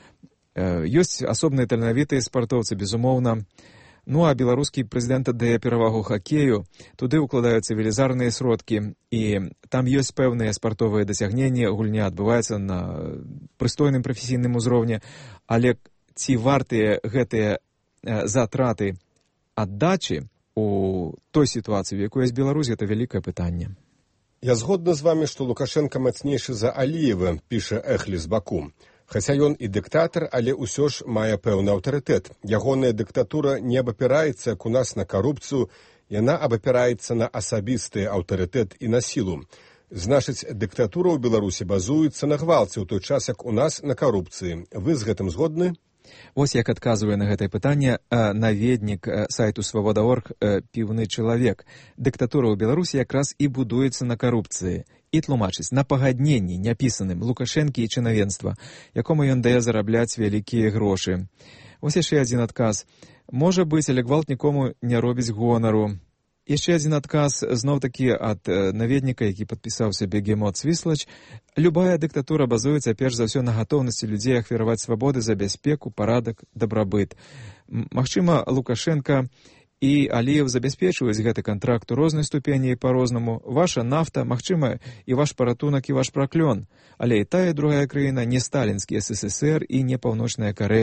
Ёсць асобныя таленавітыя спартоўцы, безумоўна. Ну, а беларускі прэзідэнт аддае перавагу хакею. Туды ўкладаюцца велізарныя сродкі, і там ёсць пэўныя спартовыя дасягненні, гульня адбываецца на прыстойным прафесійным узроўні, але ці вартыя гэтыя затраты аддачы у той сітуацыі, в якой ёсць Беларусь, гэта вялікае пытанне. Я згодна з вамі, што Лукашенка мацнейшы за Аліева, піша Эхлі з Баку. Хаця ён і дыктатар, але ўсё ж мае пэўны аўтарытэт. Ягоная дыктатура не абапіраецца, як у нас, на карупцыю, яна абапіраецца на асабісты аўтарытэт і на сілу. Значыць, дыктатура ў Беларусі базуецца на гвалце, ў той час, як у нас на карупцыі. Вы з гэтым згодны? Вось як адказвае на гэтае пытанне наведнік сайту Свабода.орг «Піўны чалавек». Дыктатура ў Беларусі якраз і будуецца на карупцыі. І тлумачыць на пагадненні няпісаным Лукашэнкі і чынавенства, якому ён дае зарабляць вялікія грошы. Вось яшчэ адзін адказ. Можа быць, але гвалт нікому не робіць гонару. Яшчэ адзін адказ, зноў-такі ад наведніка, які падпісаўся Бегемот Свіслач. Любая дыктатура базуецца перш за ўсё на гатоўнасці людзей ахвяраваць свабоды за бяспеку, парадак, дабрабыт. Магчыма, Лукашенка і Аліеў забяспечваюць гэты кантракт у рознай ступені і па-рознаму. Ваша нафта, магчыма, і ваш паратунак, і ваш праклён. Але і тая, і другая краіна не сталінскі СССР і не Паўночная Карэя.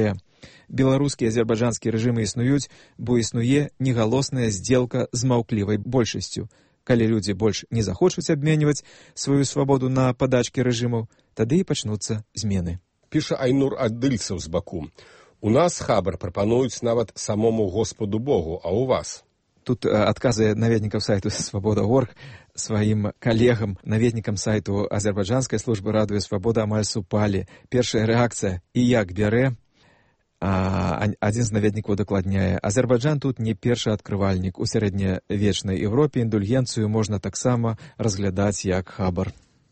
Беларускі і азербайджанскі рэжымы існуюць, бо існуе негалосная здзелка з маўклівай большасцю. Калі людзі больш не захочуць абменьваць сваю свабоду на падачкі рэжымаў, тады і пачнуцца змены. Піша Айнур Адыльцаў з Баку. У нас хабар прапануюць нават самому Господу Богу, а у вас? Тут адказы наведнікаў сайту «Свабода.орг» сваім калегам, наведнікам сайту азербайджанскай службы радыё «Свабода» амаль супалі. Першая рэакцыя «І як бярэ?» Адзін з наведнікаў дакладняе. Азербайджан тут не першы адкрывальнік. У сярэднявечнай Еўропе індульгенцыю можна таксама разглядаць як хабар.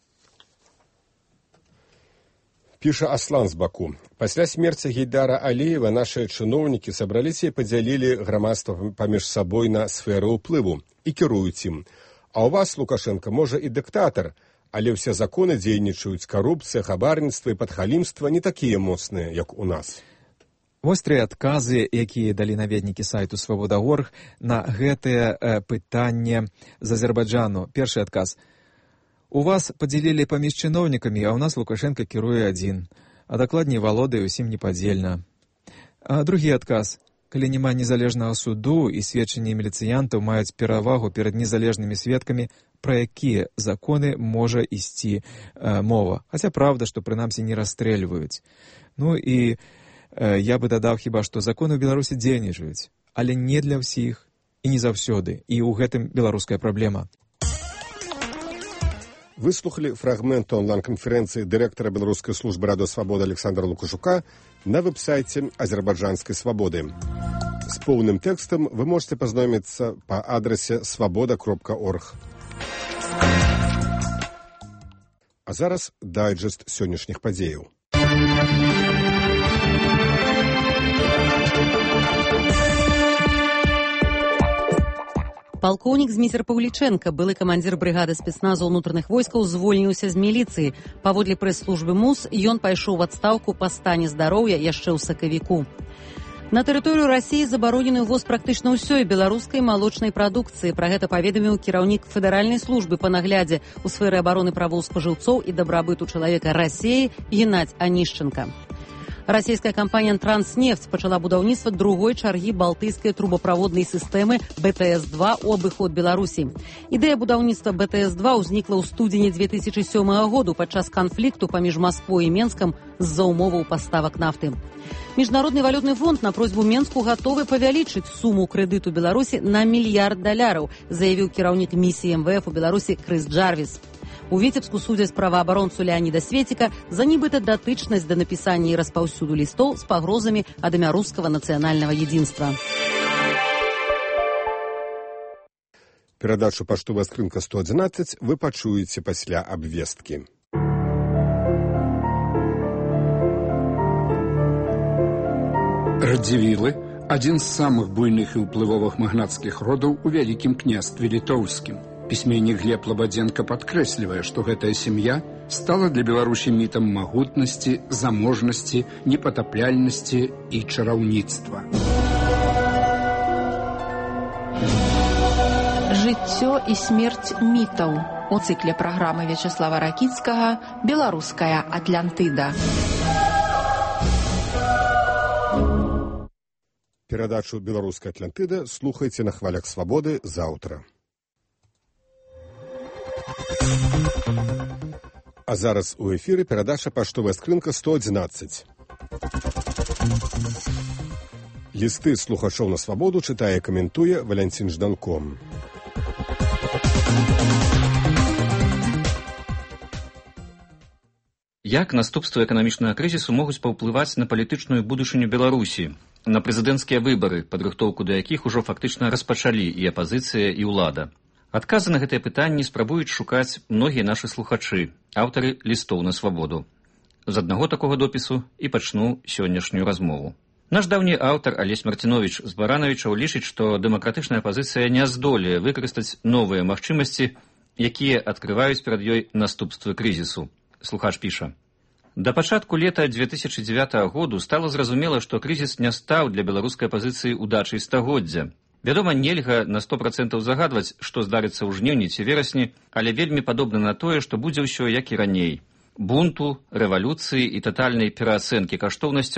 Піша Аслан з Баку. Пасля смерці Гейдара Аліева нашыя чыноўнікі сабраліся і падзялілі грамадства паміж сабой на сферы ўплыву і кіруюць ім. А ў вас, Лукашенко, можа і дыктатар, але ўсе законы дзейнічаюць, карупцыя, хабарніцтва і падхалімства не такія моцныя, як у нас. Вось тры адказы, якія далі наведнікі сайту «Свабода.орг» на гэтае пытанне з Азербайджану. Першы адказ. У вас падзялілі паміж чыноўнікамі, а ў нас Лукашенко кіруе адзін, а дакладней валодае ўсім непадзельна. Другі адказ. Калі няма незалежнага суду і сведчанні міліцыянтаў маюць перавагу перад незалежнымі сведкамі, пра якія законы можа ісці мова. Хаця праўда, што прынамсі не расстрэльваюць. Ну і я бы дадаў хіба, што законы ў Беларусі дзейнічаюць, але не для ўсіх і не заўсёды. І ў гэтым беларуская праблема. Выслухалі фрагмент онлайн-канферэнцыі дырэктара Беларускай службы радыё «Свабода» Александра Лукашука на вэб-сайце азербайджанскай «Свабоды». З поўным тэкстам вы можете пазнаёміцца па адрасе свабода.орг. А зараз дайджэст сённяшніх падзеяў. Палкоўнік Зміцер Паўлічэнка, былы камандзір брыгады спецназу ўнутраных войскаў, звольніўся з міліцыі. Паводле прэс-службы МУС, ён пайшоў у адстаўку па стане здароўя яшчэ ў сакавіку. На тэрыторыю Расіі забаронены ўвоз практычна ўсёй беларускай малочнай прадукцыі. Пра гэта паведаміў кіраўнік федэральнай службы па наглядзе ў сферы абароны правоў спажыўцоў і дабрабыту чалавека Расіі Геннадзь Анішченка. Расійская кампанія «Транснефть» пачала будаўніцтва другой чаргі балтыйскай трубаправоднай сістэмы БТС-2 у абыход Беларусі. Ідэя будаўніцтва БТС-2 ўзнікла ў студзені 2007 году падчас канфлікту паміж Масквой і Менскам з-за умоваў паставак нафты. Міжнародны валютны фонд на просьбу Менску гатовы павялічыць суму крэдыту Беларусі на $1 мільярд, заявіў кіраўнік місіі МВФ у Беларусі Крыс Джарвіс. У Віцебску судзяць праваабаронцу Леаніда Светіка за нібыта датычнасць да напісання і распаўсюду лістоў з пагрозамі ад імя рускага нацыянальнага единства. Перадачу «Паштовая скрынка 111» вы пачуеце пасля абвесткі. Радзівілы – адзін з самых буйных і ўплывовых магнацкіх родаў у Вялікім княстве літоўскім. Пісьменнік Глеб Лабадзенка падкрэслівае, што гэтая сям'я стала для Беларусі мітам магутнасці, заможнасці, непатапляльнасці і чараўніцтва. Жыццё і смерць мітаў у цыкле праграмы Вячаслава Ракіцкага «Беларуская Атлантыда». Перадачу «Беларуская Атлантыда» слухайце на хвалях свабоды заўтра. А зараз у эфіры перадача «Паштовая скрынка 111». Лісты слухачоў на свабоду чытае і каментуе Валянцін Жданко. Як наступствы эканамічнага крызісу могуць паўплываць на палітычную будучыню Беларусі, на прэзідэнцкія выбары, падрыхтоўку да якіх ужо фактычна распачалі і апазіцыя, і ўлада? Адказы на гэтыя пытанні спрабуюць шукаць многія нашы слухачы, аўтары лістоў на свабоду. З аднаго такога допісу і пачну сённяшнюю размову. Наш даўні аўтар Алесь Марціновіч з Баранавічаў лічыць, што дэмакратычная апазіцыя не здолее выкарыстаць новыя магчымасці, якія адкрываюць перад ёй наступствы крызісу. Слухач піша. Да пачатку лета 2009 году стала зразумела, што крызіс не стаў для беларускай апазіцыі удачай стагоддзя. Вядома, нельга на 100% загадваць, што здарыцца ў жніўні ці верасні, але вельмі падобна на тое, што будзе ўсё як і раней. Бунту, рэвалюцыі і татальнай пераацэнкі каштоўнасцяў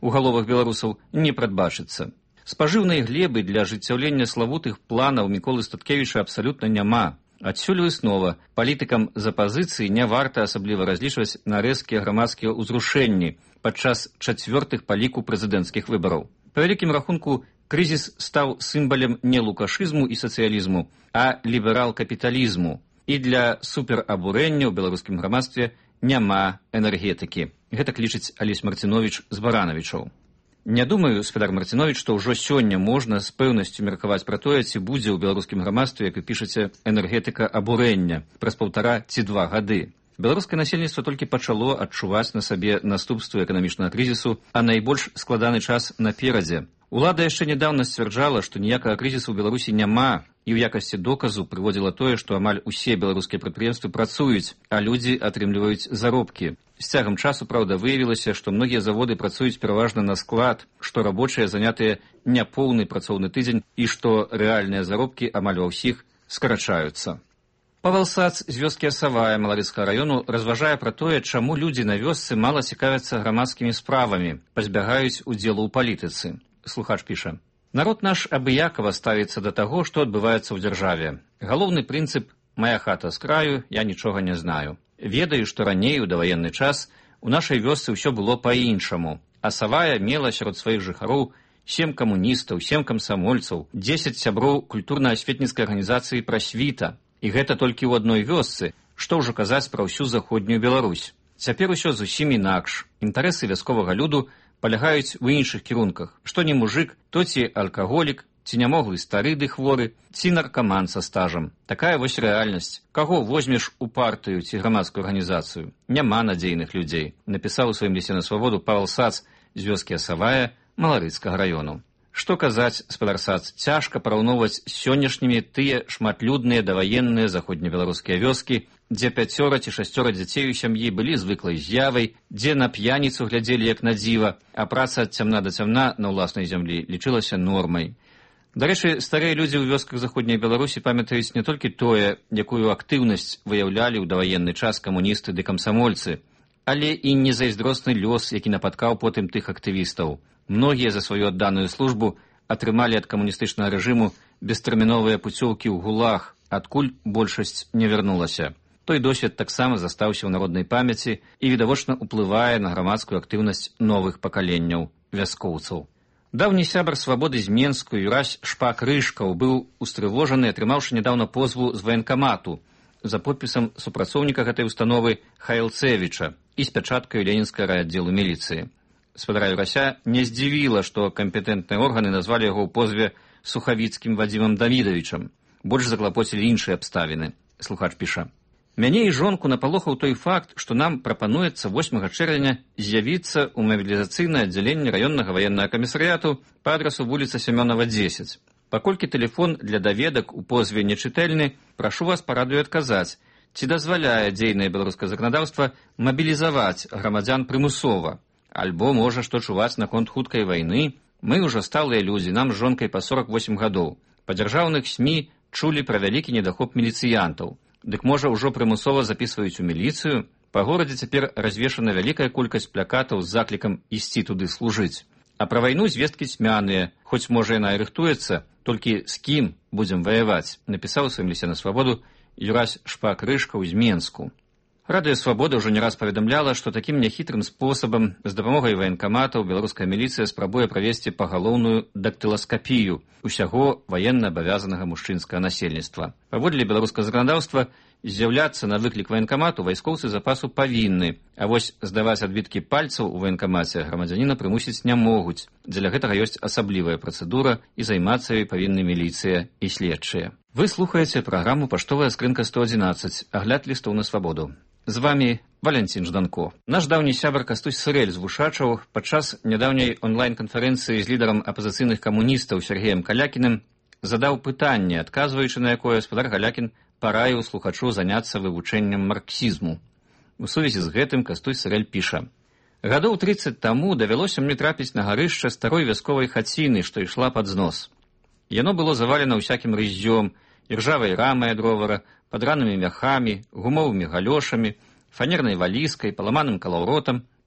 у галовах беларусаў не прадбачыцца. Спажыўнай глебы для ажыццяўлення славутых планаў Міколы Статкевіча абсалютна няма. Адсюль выснова. Палітыкам з апазіцыі не варта асабліва разлічваць на рэзкія грамадскія ўзрушэнні падчас чацвёртых па ліку прэзідэнцкіх выбараў. Па вялікім рахунку, крызіс стаў сімбалем не лукашызму і сацыялізму, а ліберал-капіталізму. І для суперабурэння ў беларускім грамадстве няма энергетыкі. Гэта лічыць Алесь Марціновіч з Баранавічаў. Не думаю, спадар Марціновіч, што ўжо сёння можна з пэўнасцю меркаваць пра тое, ці будзе ў беларускім грамадстве, як вы пішаце, энергетыка абурэння праз 1,5 ці 2 гады. Беларускае насельніцтва толькі пачало адчуваць на сабе наступствы эканамічнага крызісу, а найбольш складаны час наперадзе. Улада яшчэ нядаўна сцвярджала, што ніякага крызісу ў Беларусі няма, і ў якасці доказу прыводзіла тое, што амаль усе беларускія прадпрыемствы працуюць, а людзі атрымліваюць заробкі. З цягам часу, праўда, выявілася, што многія заводы працуюць пераважна на склад, што рабочыя занятыя няпоўны працоўны тыдзень і што рэальныя заробкі амаль ва ўсіх скарачаюцца. Павел Сац з вёскі Асавая Маларыцкага раёну разважае пра тое, чаму людзі на вёсцы мала цікавяцца грамадскімі справамі, пазбягаюць удзелу ў палітыцы. Слухач піша: «Народ наш абыякава ставіцца да таго, што адбываецца ў дзяржаве. Галоўны прынцып «Мая хата з краю, я нічога не знаю». Ведаю, што раней, у даваенны час, у нашай вёсцы ўсё было па-іншаму. Асавая мела сярод сваіх жыхароў 7 камуністаў, 7 камсамольцаў, 10 сяброў культурна-асветніцкай арганізацыі «Прасвіта». І гэта толькі ў адной вёсцы, што ўжо казаць пра ўсю заходнюю Беларусь. Цяпер усё зусім інакш. Інтарэсы вясковага люду палягаюць у іншых кірунках. Што не мужик, то ці алкаголік, ці нямоглы стары ды хворы, ці наркаман са стажам. Такая вось рэальнасць. Каго возьмеш у партыю ці грамадскую арганізацыю? Няма надзейных людзей, напісаў у сваім лісце на свабоду Павел Сац з вёскі Асавая Маларыцкага раёну. Што казаць, спадар Сац, цяжка параўноўваць з сённяшнімі тыя шматлюдныя даваенныя заходнебеларускія вёскі, дзе 5 ці 6 дзяцей у сям'і былі звыклай з'явай, дзе на п'яніцу глядзелі як на дзіва, а праца ад цямна да цямна на ўласнай зямлі лічылася нормай. Дарэчы, старыя людзі ў вёсках заходняй Беларусі памятаюць не толькі тое, якую актыўнасць выяўлялі ў даваенны час камуністы ды камсамольцы, але і незайздросны лёс, які напаткаў потым тых актывістаў. Многія за сваю адданую службу атрымалі ад камуністычнага рэжыму бестэрміновыя пуцёўкі ў гулаг, адкуль большасць не вярнулася. Той досвед таксама застаўся ў народнай памяці і відавочна ўплывае на грамадскую актыўнасць новых пакаленняў вяскоўцаў. Даўні сябар свабоды з Менску Юрась Шпак-Рыжкаў быў устрывожаны, атрымаўшы нядаўна позву з ваенкамату за подпісам супрацоўніка гэтай установы Хайлцевіча і з пячаткаю ленінскага райаддзелу міліцыі. Спадара Юрася не здзівіла, што кампетэнтныя органы назвалі яго ў позве Сухавіцкім Вадзімам Давідавічам. Больш заклапоцілі іншыя абставіны. Слухач піша: «Мяне і жонку напалохаў той факт, што нам прапануецца 8 чэрвеня з'явіцца ў мабілізацыйнае аддзяленне раённага ваеннага камісарыяту па адрасу вуліца Сямёнава, 10. Паколькі тэлефон для даведак у позве нечытэльны, прашу вас па радыё адказаць, ці дазваляе дзейнае беларускае заканадаўства мабілізаваць грамадзян прымусова, альбо можа што чуваць наконт хуткай вайны. Мы ўжо сталыя людзі, нам з жонкай па 48 гадоў. Па дзяржаўных СМІ чулі пра вялікі недахоп міліцыянтаў. Дык можа ўжо прымусова запісваюць у міліцыю? Па горадзе цяпер развешана вялікая колькасць плакатаў з заклікам ісці туды служыць. А пра вайну звесткі цьмяныя, хоць можа яна і рыхтуецца, толькі з кім будзем ваяваць, напісаў у сваім лісце на свабоду Юрась Шпак-Рыжкаў з Менску. Радыё Свабода ўжо не раз паведамляла, што такім няхітрым спосабам з дапамогай ваенкаматаў беларуская міліцыя спрабуе правесці пагалоўную дактыласкапію усяго ваенна абавязанага мужчынскага насельніцтва. Паводле беларускага заканадаўства, з'яўляцца на выклік ваенкамату вайскоўцы запасу павінны, а вось здаваць адбіткі пальцаў у ваенкамаце грамадзяніна прымусіць не могуць. Дзеля гэтага ёсць асаблівая працэдура і займацца ёй павінны міліцыя і следчыя. Вы слухаеце праграму «Паштовая скрынка 111», агляд лістоў на свабоду. З вами Валянцін Жданко. Наш даўні сябар Кастусь Сырэль з Вушачаў падчас нядаўняй онлайн-канферэнцыі з лідарам апазіцыйных камуністаў Сергеем Калякіным задаў пытанне, адказваючы на якое спадар Калякін параіў слухачу заняцца вывучэннем марксізму. У сувязі з гэтым Кастусь Сырэль піша: «Гадоў 30 таму давялося мне трапіць на гарышча старой вясковай хаціны, што ішла пад знос. Яно было завалена ўсякім рыззём, іржавай рамай ад ровара, падранымі мяхамі, гумовымі галёшамі, фанернай валізкай, паламаным калаўротам.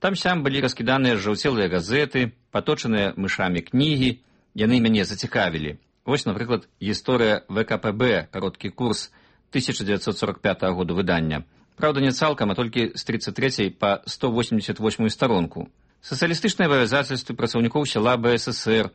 Там-сям былі раскіданыя жаўцелыя газеты, паточаныя мышамі кнігі. Яны мяне зацікавілі. Вось, напрыклад, гісторыя ВКПБ, кароткі курс 1945 году выдання. Праўда, не цалкам, а толькі з 33 па 188 старонку. Сацыялістычныя абавязацельствы працаўнікоў сяла БССР,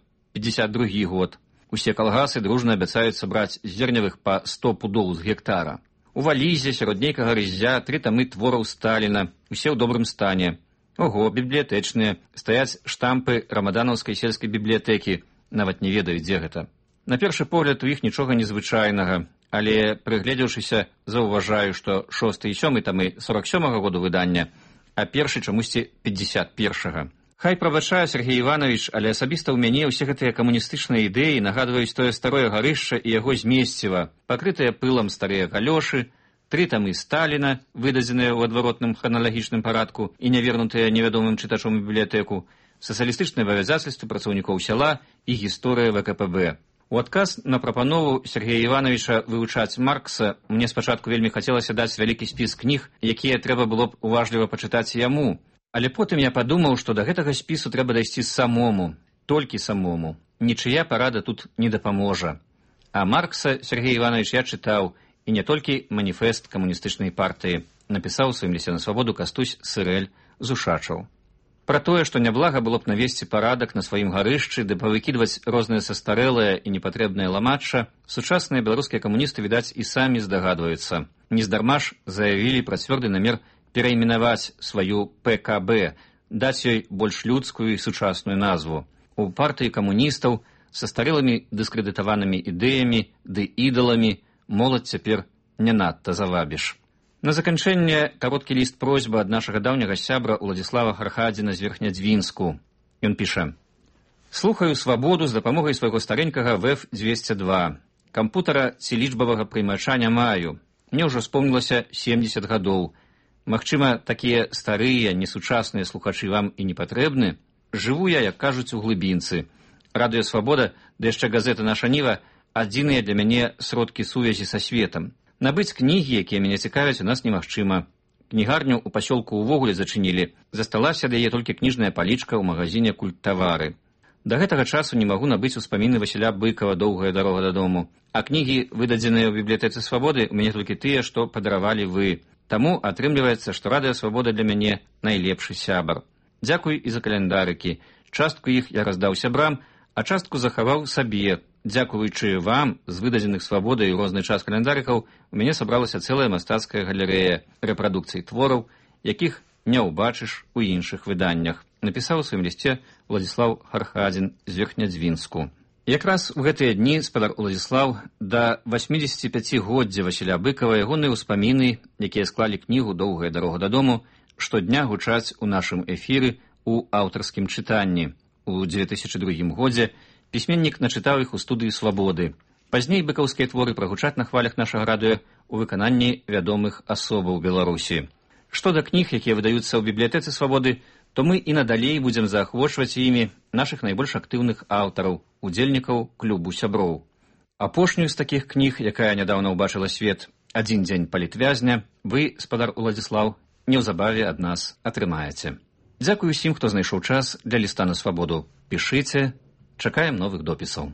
52 год. Усе калгасы дружна абяцаюць сабраць зерневых па 100 пудоў з гектара. У валізе сярод нейкага рыззя 3 тамы твораў Сталіна, усе ў добрым стане. Ого, бібліятэчныя, стаяць штампы рамаданаўскай сельскай бібліятэкі, нават не ведаю, дзе гэта. На першы погляд у іх нічога незвычайнага, але, прыгледзеўшыся, заўважаю, што 6 і 7 тамы 47 году выдання, а першы чамусьці 51-га. Хай прабачае Сергей Іванович, але асабіста ў мяне ўсе гэтыя камуністычныя ідэі нагадваюць тое старое гарышча і яго змесціва, пакрытыя пылам старыя галёшы, 3 тамы Сталіна, выдадзеныя ў адваротным храналагічным парадку і нявернутыя невядомым чытачом у бібліятэку, сацыялістычныя абавязацельствы працаўнікоў сяла і гісторыя ВКПБ. У адказ на прапанову Сергея Івановича вывучаць Маркса мне спачатку вельмі хацелася даць вялікі спіс кніг, якія трэба было б уважліва пачытаць яму. Але потым я падумаў, што да гэтага спісу трэба дайсці самому, толькі самому. Нічыя парада тут не дапаможа. А Маркса Сергей Іванович я чытаў, і не толькі маніфест камуністычнай партыі, напісаў у сваім лісце на свабоду Кастусь Сырэль з Ушачаў. Пра тое, што няблага было б навесці парадак на сваім гарышчы ды павыкідваць розныя састарэлыя і непатрэбныя ламачча, сучасныя беларускія камуністы, відаць, і самі здагадваюцца. Нездарма ж заявілі пра цвёрды намер перайменаваць сваю ПКБ, даць ёй больш людскую і сучасную назву. У партыі камуністаў са старэлымі дыскрэдытаванымі ідэямі ды ідаламі моладзь цяпер не надта завабіш. На заканчэнне кароткі ліст просьба ад нашага даўняга сябра Уладзіслава Хархадзіна з Верхнядзвінску. Ён піша: «Слухаю свабоду з дапамогай свайго старенькага ВЭФ-202. Кампутара ці лічбавага прыймача не маю. Мне ўжо спомнілася 70 гадоў. Магчыма, такія старыя, несучасныя слухачы вам і не патрэбны. Жыву я, як кажуць, у глыбінцы. Радыё Свабода, да яшчэ газета «Наша Ніва» адзіныя для мяне сродкі сувязі са светам. Набыць кнігі, якія мяне цікавяць, у нас немагчыма. Кнігарню ў пасёлку ўвогуле зачынілі. Засталася ад яе толькі кніжная палічка ў магазине «Культавары». Да гэтага часу не магу набыць успаміны Васіля Быкава «Доўгая дарога дадому». А кнігі, выдадзеныя ў бібліятэцы Свабоды, у мяне толькі тыя, што падаравалі вы. Таму атрымліваецца, што Радыё Свабода для мяне найлепшы сябар. Дзякуй і за каляндарыкі. Частку іх я раздаў сябрам, а частку захаваў сабе. Дзякуючы вам, з выдадзеных Свабодай у розны час каляндарыкаў, у мяне сабралася цэлая мастацкая галерэя рэпрадукцый твораў, якіх не ўбачыш у іншых выданнях, напісаў у сваім лісце Уладзіслаў Хархадзін з Верхнядзвінску. Якраз у гэтыя дні спадар Уладзіслаў да 85-годдзя Васіля Быкава ягоныя ўспаміны, якія склалі кнігу «Доўгая дарога дадому», штодня гучаць у нашым эфіры у аўтарскім чытанні. У 2002 годзе пісьменнік начытаў іх у студыі Свабоды. Пазней быкаўскія творы прагучаць на хвалях нашага радыё у выкананні вядомых асобаў Беларусі. Што да кніг, якія выдаюцца ў бібліятэцы Свабоды, то мы і надалей будзем заахвочваць імі нашых найбольш актыўных аўтараў, удзельнікаў клубу сяброў. Апошнюю з такіх кніг, якая нядаўна ўбачыла свет, «Адзін дзень палітвязня», вы, спадар Уладзіслаў, неўзабаве ад нас атрымаеце. Дзякую усім, хто знайшоў час для ліста на Свабоду. Пішыце, чакаем новых допісаў.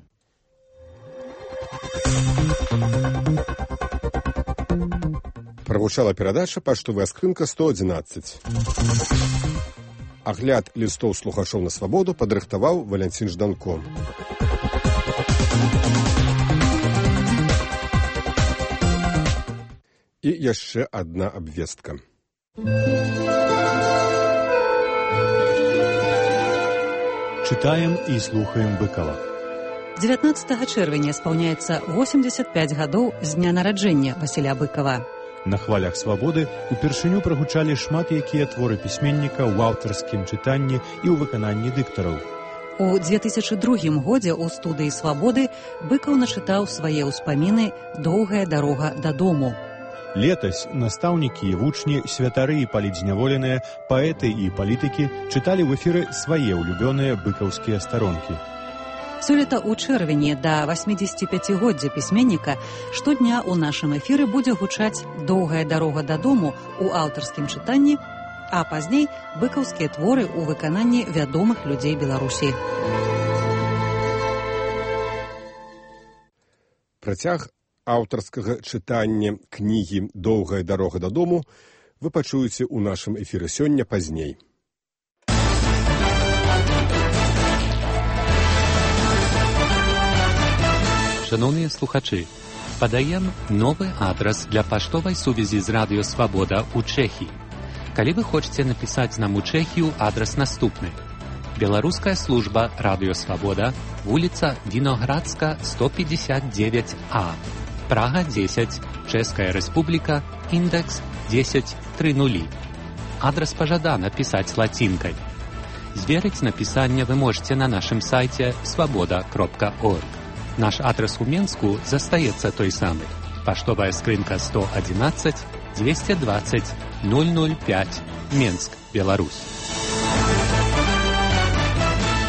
Прагучала перадача «Паштовая скрынка 111». Агляд лістоў слухачоў на Свабоду падрыхтаваў Валянцін Жданко. І яшчэ адна абвестка. Читаем и слухаем Быкова. 19 чэрвеня спаўняецца 85 гадоў з дня нараджэння Васіля Быкава. На хвалях Свабоды упершыню прагучалі шмат якія творы пісьменніка ў аўтарскім чытанні і ў выкананні дыктараў. У 2002 годзе ў студыі Свабоды Быкаў начытаў свае ўспаміны «Доўгая дарога дадому». Летась настаўнікі і вучні, святары і палітзняволеныя, паэты і палітыкі чыталі ў эфіры свае ўлюбёныя быкаўскія старонкі. Сёлета ў чэрвені да 85-годдзя пісьменніка штодня ў нашым эфіры будзе гучаць «Доўгая дарога дадому» у аўтарскім чытанні а пазней быкаўскія творы ў выкананні вядомых людзей Беларусі. Працяг аўтарскага чытання кнігі «Доўгая дарога дадому» вы пачуеце ў нашым эфіры сёння пазней. Шановныя слухачы, падаем новы адрас для паштовай сувязі з Радыё Свабода ў Чэхіі. Калі вы хочаце напісаць нам у Чэхію, адрас наступны. Беларуская служба Радыё Свабода, вуліца Віноградска, 159А, Прага 10, Чэшская Рэспубліка, індекс 1030. Адрас пажадана пісаць лацінкай. Зверыць напісанне вы можете на нашым сайце свабода.орг. Наш адрес у Менску застаецца той самы. Паштовая скрынка 111 220 005, Менск, Беларусь.